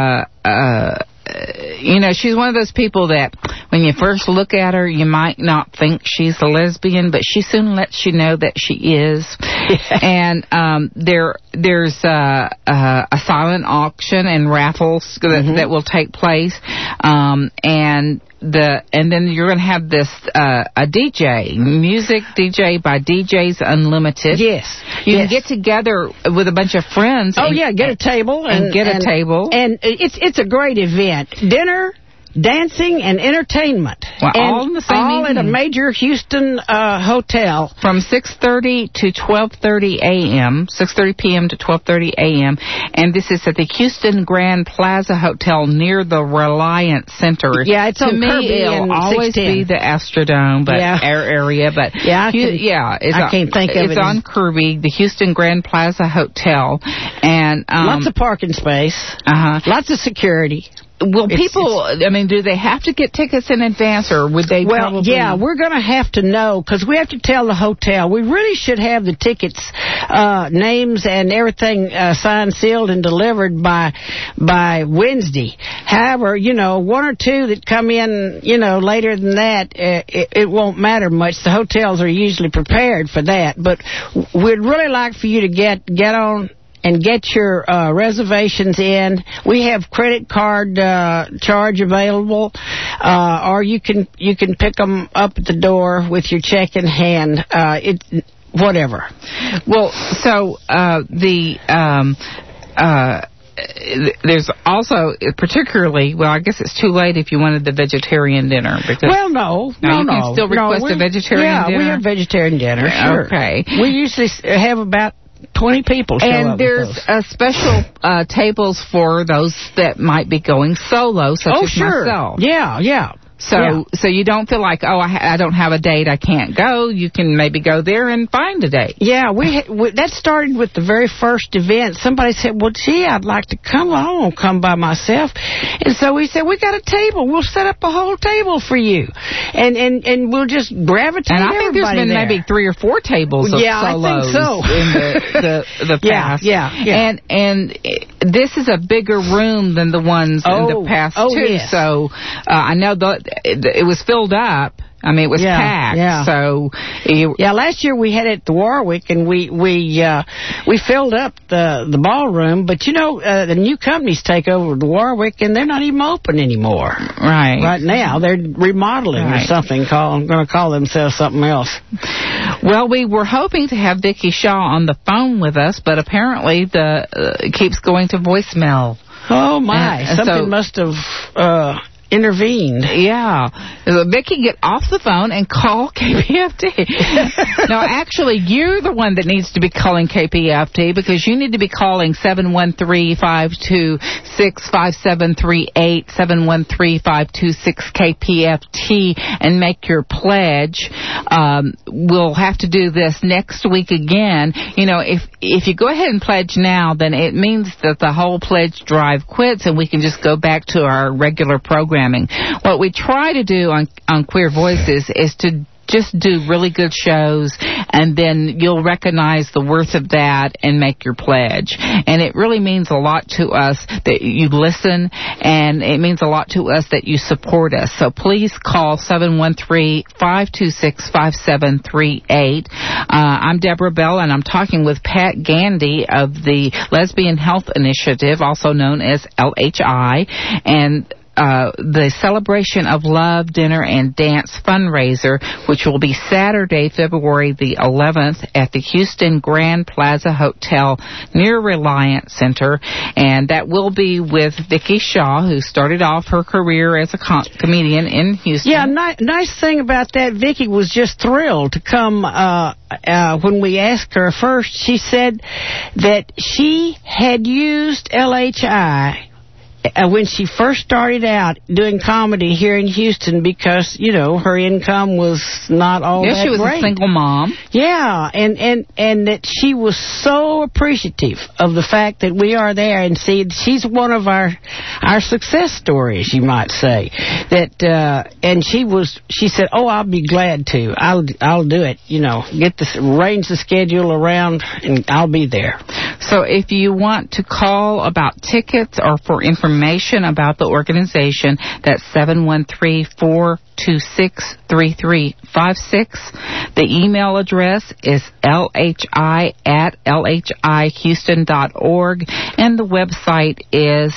she's one of those people that when you first look at her, you might not think she's a lesbian, but she soon lets you know that she is. And there's a silent auction and raffles that will take place. And then you're going to have this a DJ, music DJ by DJs Unlimited. Yes. You can get together with a bunch of friends. Get a table. And it's a great event. Dinner, dancing, and entertainment. Well, all in the same all evening. at a major Houston hotel. From 6:30 to 12:30 a.m., 6:30 p.m. to 12:30 a.m., and this is at the Houston Grand Plaza Hotel near the Reliance Center. Yeah, it's on Kirby it'll and always 610. be the Astrodome, but our area. But I can't think of it. It's on Kirby, the Houston Grand Plaza Hotel, and lots of parking space. Lots of security. Will people, do they have to get tickets in advance, or would they probably... yeah, we're going to have to know, because we have to tell the hotel. We really should have the tickets, names and everything signed, sealed, and delivered by Wednesday. However, one or two that come in, later than that, it won't matter much. The hotels are usually prepared for that. But we'd really like for you to get on and get your reservations in. We have credit card charge available, or you can pick them up at the door with your check in hand. Whatever. Well, so there's also particularly, I guess it's too late if you wanted the vegetarian dinner. Because no. You can still request a vegetarian dinner. Yeah, we have vegetarian dinner. Sure. Okay. We usually have about 20 people show up. And there's special tables for those that might be going solo, such as myself. Yeah. So you don't feel like, I don't have a date, I can't go. You can maybe go there and find a date. Yeah, that started with the very first event. Somebody said, well, gee, I'd like to come. I won't come by myself. And so we said, we got a table. We'll set up a whole table for you. And we'll just gravitate and I think there's been there. Maybe 3 or 4 tables of solos I think so. in the past. Yeah. And this is a bigger room than the ones in the past, too. Yes. So I know it was filled up. It was packed. Yeah. So last year we had it at the Warwick, and we filled up the ballroom. But the new companies take over the Warwick, and they're not even open anymore. Right. Right now they're remodeling or something. I'm going to call themselves something else. Well, we were hoping to have Vicky Shaw on the phone with us, but apparently it keeps going to voicemail. Oh my! Something must have intervened. Yeah. Vicky, get off the phone and call KPFT. No, actually, you're the one that needs to be calling KPFT, because you need to be calling 713-526-5738, 713-526-KPFT, and make your pledge. We'll have to do this next week again. If you go ahead and pledge now, then it means that the whole pledge drive quits, and we can just go back to our regular programming. What we try to do on Queer Voices is to just do really good shows, and then you'll recognize the worth of that and make your pledge. And it really means a lot to us that you listen, and it means a lot to us that you support us. So please call 713-526-5738. I'm Deborah Bell, and I'm talking with Pat Gandy of the Lesbian Health Initiative, also known as LHI, and the Celebration of Love Dinner and Dance fundraiser, which will be Saturday, February the 11th at the Houston Grand Plaza Hotel near Reliance Center. And that will be with Vicki Shaw, who started off her career as a comedian in Houston. Yeah, nice thing about that, Vicki was just thrilled to come. When we asked her first, she said that she had used LHI when she first started out doing comedy here in Houston because, you know, her income was not all that great. Yeah, she was a single mom. Yeah, and that she was so appreciative of the fact that we are there, and see, she's one of our success stories, you might say. That and she said, "Oh, I'll be glad to. I'll do it. You know, arrange the schedule around, and I'll be there." So if you want to call about tickets or for information about the organization, that's 713-426-3356. The email address is lhi@lhihouston.org, and the website is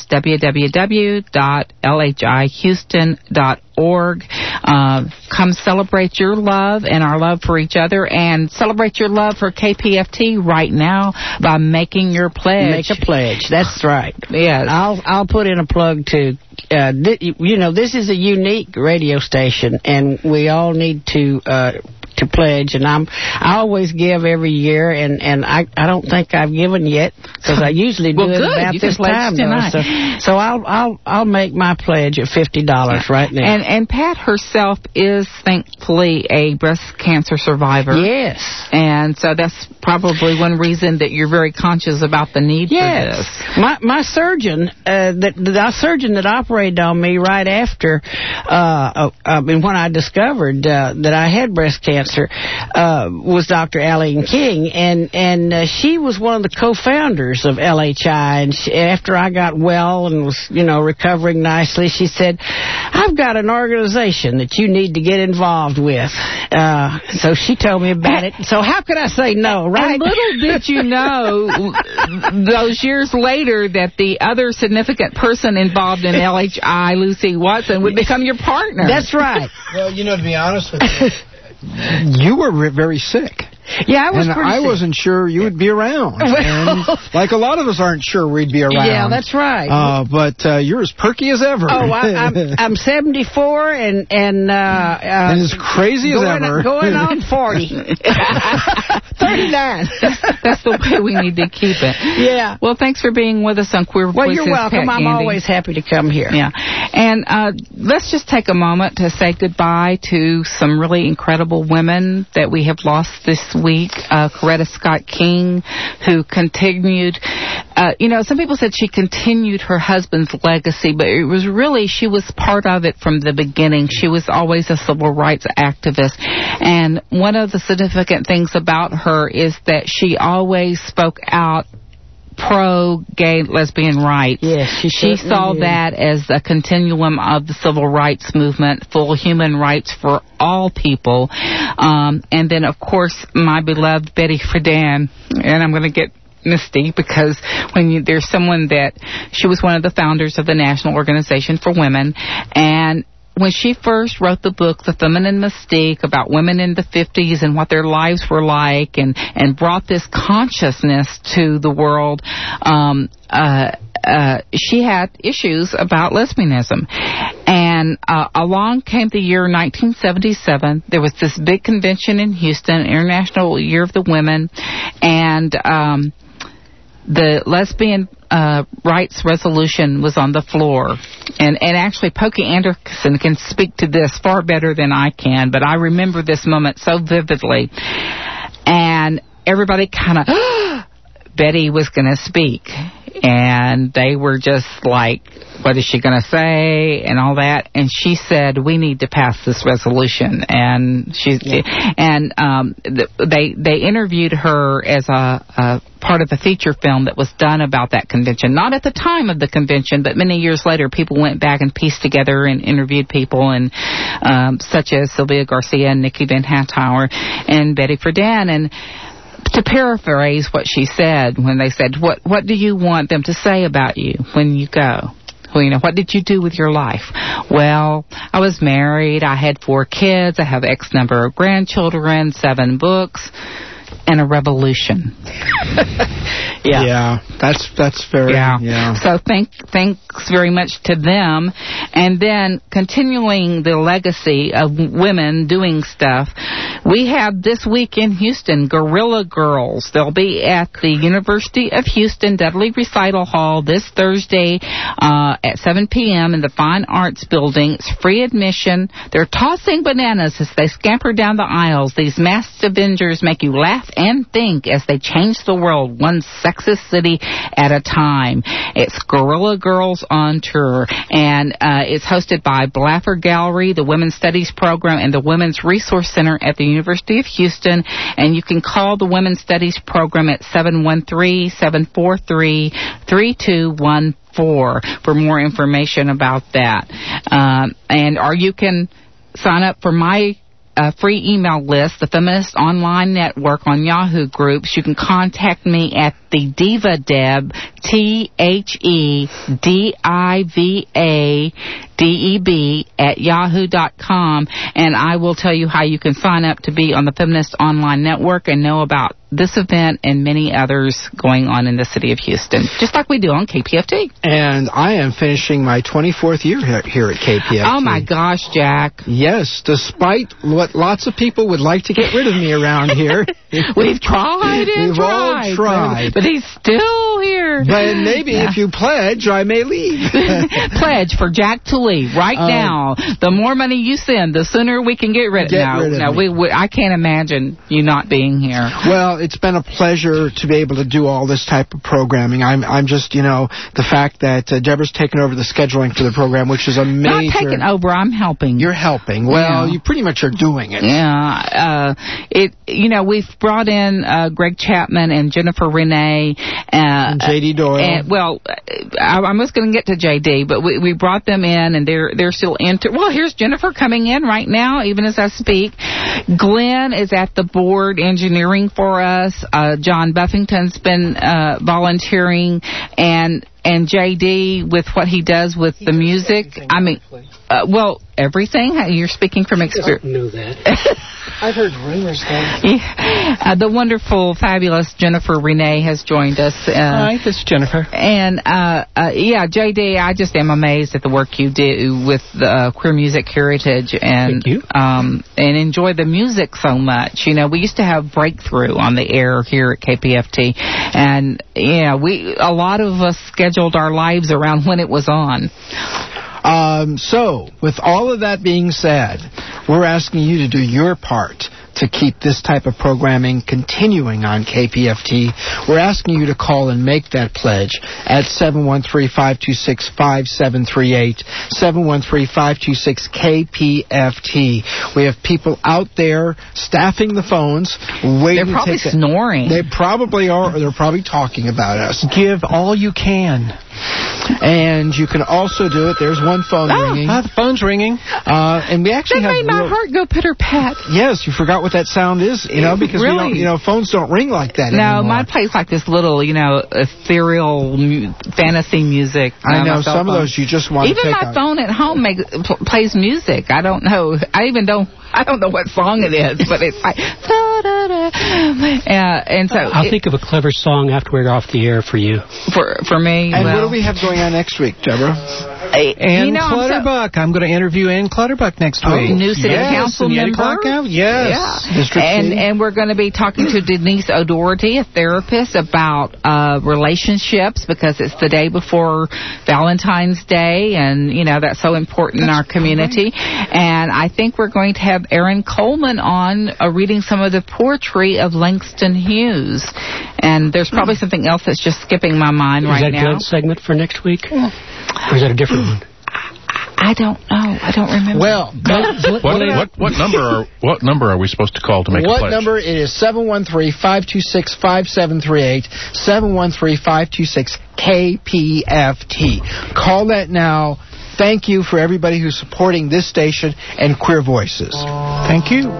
www.lhihouston.org. Come celebrate your love and our love for each other, and celebrate your love for KPFT right now by making your pledge. Make a pledge. That's right. Yes. I'll put in a plug too. This is a unique radio station, and we all need to pledge, and I always give every year, and I don't think I've given yet because I usually do it about this time. So I'll make my pledge at $50 right now. And Pat herself is thankfully a breast cancer survivor. Yes. And so that's probably one reason that you're very conscious about the need for this. My surgeon, the surgeon that operated on me right after, when I discovered that I had breast cancer, was Dr. Allie King, and she was one of the co-founders of LHI. And after I got well and was, recovering nicely, she said, "I've got an organization that you need to get involved with." So she told me about it. So how could I say no, right? And little did you know, those years later, that the other significant person involved in LHI, Lucy Watson, would become your partner. That's right. Well, to be honest with you, you were very sick. Yeah, I was and pretty I sick. wasn't sure you would be around. And like a lot of us aren't sure we'd be around. Yeah, that's right. But you're as perky as ever. Oh, I'm 74 and as crazy as ever. Going on 40. 39. That's the way we need to keep it. Yeah. Well, thanks for being with us on Queer Voices. Well, you're welcome. Pat I'm Gandy. always happy to come here. Yeah. And let's just take a moment to say goodbye to some really incredible women that we have lost this week. Coretta Scott King, who continued, some people said she continued her husband's legacy, but it was really, she was part of it from the beginning. She was always a civil rights activist. And one of the significant things about her is that she always spoke out pro-gay, lesbian rights. Yes, she saw that as a continuum of the civil rights movement, full human rights for all people. And then, of course, my beloved Betty Friedan. And I'm going to get misty because there's someone that she was one of the founders of the National Organization for Women, and when she first wrote the book, The Feminine Mystique, about women in the 50s and what their lives were like, and brought this consciousness to the world, she had issues about lesbianism. And along came the year 1977. There was this big convention in Houston, International Year of the Women, and the lesbian rights resolution was on the floor. And actually, Pokey Anderson can speak to this far better than I can, but I remember this moment so vividly. And everybody kind of, Betty was going to speak. And they were just like, what is she going to say, and all that. And she said, we need to pass this resolution. And they interviewed her as a part of a feature film that was done about that convention. Not at the time of the convention, but many years later, people went back and pieced together and interviewed people, and such as Sylvia Garcia and Nikki Van Hattauer and Betty Friedan. And to paraphrase what she said when they said, what do you want them to say about you when you go? Well, you know, what did you do with your life? Well, I was married. I had 4 kids. I have X number of grandchildren, 7 books, and a revolution. Yeah, that's very. Yeah. So thanks very much to them, and then continuing the legacy of women doing stuff. We have this week in Houston, Guerrilla Girls. They'll be at the University of Houston Dudley Recital Hall this Thursday at 7 p.m. in the Fine Arts Building. It's free admission. They're tossing bananas as they scamper down the aisles. These masked Avengers make you laugh and think as they change the world one sexist city at a time. It's Guerrilla Girls on Tour, and it's hosted by Blaffer Gallery, the Women's Studies Program, and the Women's Resource Center at the University of Houston. And you can call the Women's Studies Program at 713-743-3214 for more information about that. Or you can sign up for my free email list, the Feminist Online Network on Yahoo groups. You can contact me at the Diva Deb, THEDIVADEB at yahoo.com, and I will tell you how you can sign up to be on the Feminist Online Network and know about this event and many others going on in the city of Houston, just like we do on KPFT. And I am finishing my 24th year here at KPFT. Oh, my gosh, Jack. Yes, despite what lots of people would like to get rid of me around here. We've tried and We've all tried. But he's still here. But maybe if you pledge, I may leave. Pledge for Jack to leave right now. The more money you send, the sooner we can get rid of me. I can't imagine you not being here. Well, it's been a pleasure to be able to do all this type of programming. I'm just, the fact that Deborah's taken over the scheduling for the program, which is a major... Not taking over, I'm helping. You're helping. Well, you pretty much are doing it. Yeah. We've brought in Greg Chapman and Jennifer Renee. And J.D. Doyle. I was going to get to J.D., but we brought them in, and they're still into... Well, here's Jennifer coming in right now, even as I speak. Glenn is at the board engineering for us. John Buffington's been volunteering, and J.D. with what he does with the music. I mean, everything. You're speaking from experience. I don't know that. I've heard rumors though. Yeah. The wonderful, fabulous Jennifer Renee has joined us. Hi, this is Jennifer. And J.D., I just am amazed at the work you do with Queer Music Heritage, and enjoy the music so much. We used to have Breakthrough on the air here at KPFT, and a lot of us scheduled our lives around when it was on. So, with all of that being said, we're asking you to do your part to keep this type of programming continuing on KPFT. We're asking you to call and make that pledge at 713-526-5738, 713-526-KPFT. We have people out there staffing the phones, waiting. They're probably snoring. They probably are, or they're probably talking about us. Give all you can. And you can also do it. There's one phone ringing. The phone's ringing. And we actually that made my heart go pitter-pat. Yes, you forgot what that sound is, because really? we don't, phones don't ring like that anymore. No, mine plays like this little, ethereal fantasy music. I know some of those you just want to take out. Even my phone at home plays music. I don't know. I don't know what song it is, but it's like and so I'll think of a clever song after we're off the air for you. For me. And what do we have going on next week, Deborah? Ann Clutterbuck. I'm going to interview Ann Clutterbuck next week. New city council member. Yes. And we're going to be talking to Denise O'Doherty, a therapist, about relationships, because it's the day before Valentine's Day, and that's so important in our community. And I think we're going to have Aaron Coleman on reading some of the poetry of Langston Hughes. And there's probably something else that's just skipping my mind right now. Is that Glenn's segment for next week? Or is that a different one? I don't know. I don't remember. Well, what number are we supposed to call to make a pledge? What number? It is 713-526-5738, 713-526-KPFT. Call that now. Thank you for everybody who's supporting this station and Queer Voices. Thank you.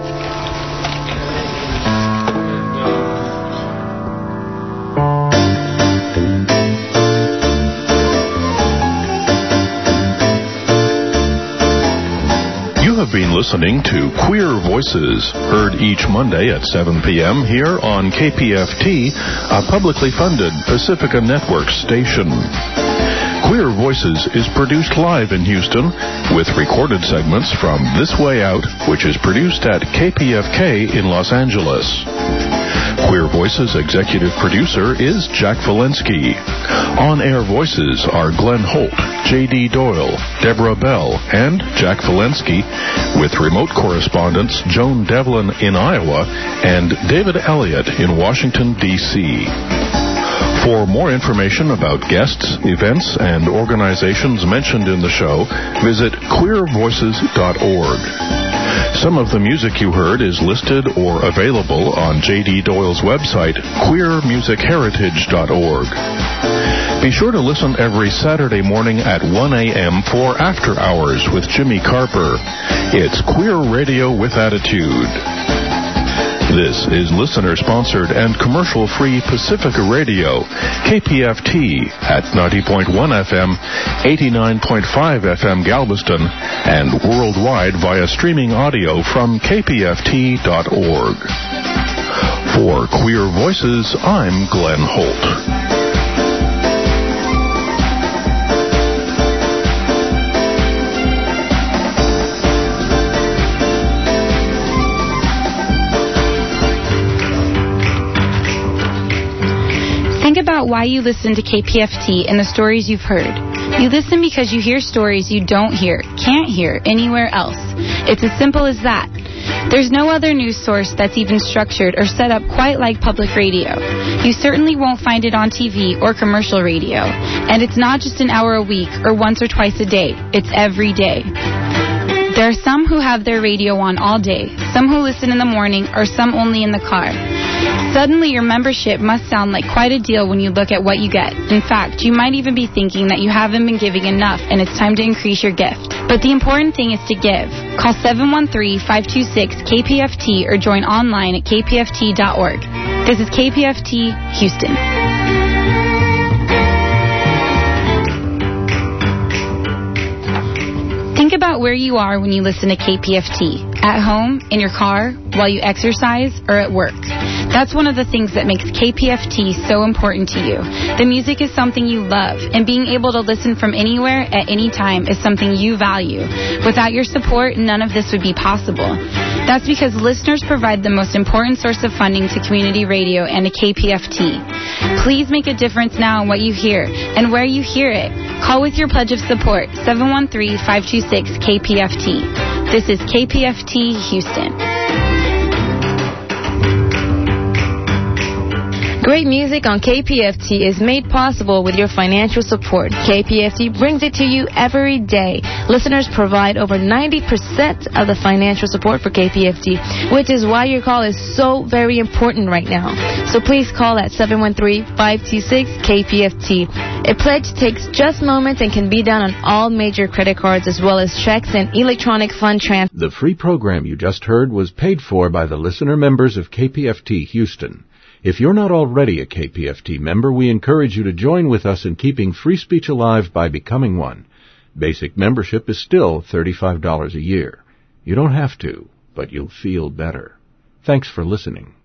listening to Queer Voices, heard each Monday at 7 p.m. here on KPFT, a publicly funded Pacifica Network station. Queer Voices is produced live in Houston with recorded segments from This Way Out, which is produced at KPFK in Los Angeles. Queer Voices executive producer is Jack Valensky. On-air voices are Glenn Holt, J.D. Doyle, Deborah Bell, and Jack Valensky, with remote correspondents Joan Devlin in Iowa and David Elliott in Washington, D.C. For more information about guests, events, and organizations mentioned in the show, visit queervoices.org. Some of the music you heard is listed or available on J.D. Doyle's website, queermusicheritage.org. Be sure to listen every Saturday morning at 1 a.m. for After Hours with Jimmy Carper. It's Queer Radio with Attitude. This is listener-sponsored and commercial-free Pacifica Radio, KPFT at 90.1 FM, 89.5 FM Galveston, and worldwide via streaming audio from kpft.org. For Queer Voices, I'm Glenn Holt. Think about why you listen to KPFT and the stories you've heard. You listen because you hear stories you don't hear, can't hear anywhere else. It's as simple as that. There's no other news source that's even structured or set up quite like public radio. You certainly won't find it on TV or commercial radio. And it's not just an hour a week or once or twice a day. It's every day. There are some who have their radio on all day, some who listen in the morning, or some only in the car. Suddenly, your membership must sound like quite a deal when you look at what you get. In fact, you might even be thinking that you haven't been giving enough and it's time to increase your gift. But the important thing is to give. Call 713-526-KPFT or join online at kpft.org. This is KPFT, Houston. Think about where you are when you listen to KPFT. At home, in your car, while you exercise, or at work. That's one of the things that makes KPFT so important to you. The music is something you love, and being able to listen from anywhere at any time is something you value. Without your support, none of this would be possible. That's because listeners provide the most important source of funding to community radio and to KPFT. Please make a difference now in what you hear and where you hear it. Call with your pledge of support, 713-526-KPFT. This is KPFT Houston. Great music on KPFT is made possible with your financial support. KPFT brings it to you every day. Listeners provide over 90% of the financial support for KPFT, which is why your call is so very important right now. So please call at 713-526-KPFT. A pledge takes just moments and can be done on all major credit cards as well as checks and electronic fund transfer. The free program you just heard was paid for by the listener members of KPFT Houston. If you're not already a KPFT member, we encourage you to join with us in keeping free speech alive by becoming one. Basic membership is still $35 a year. You don't have to, but you'll feel better. Thanks for listening.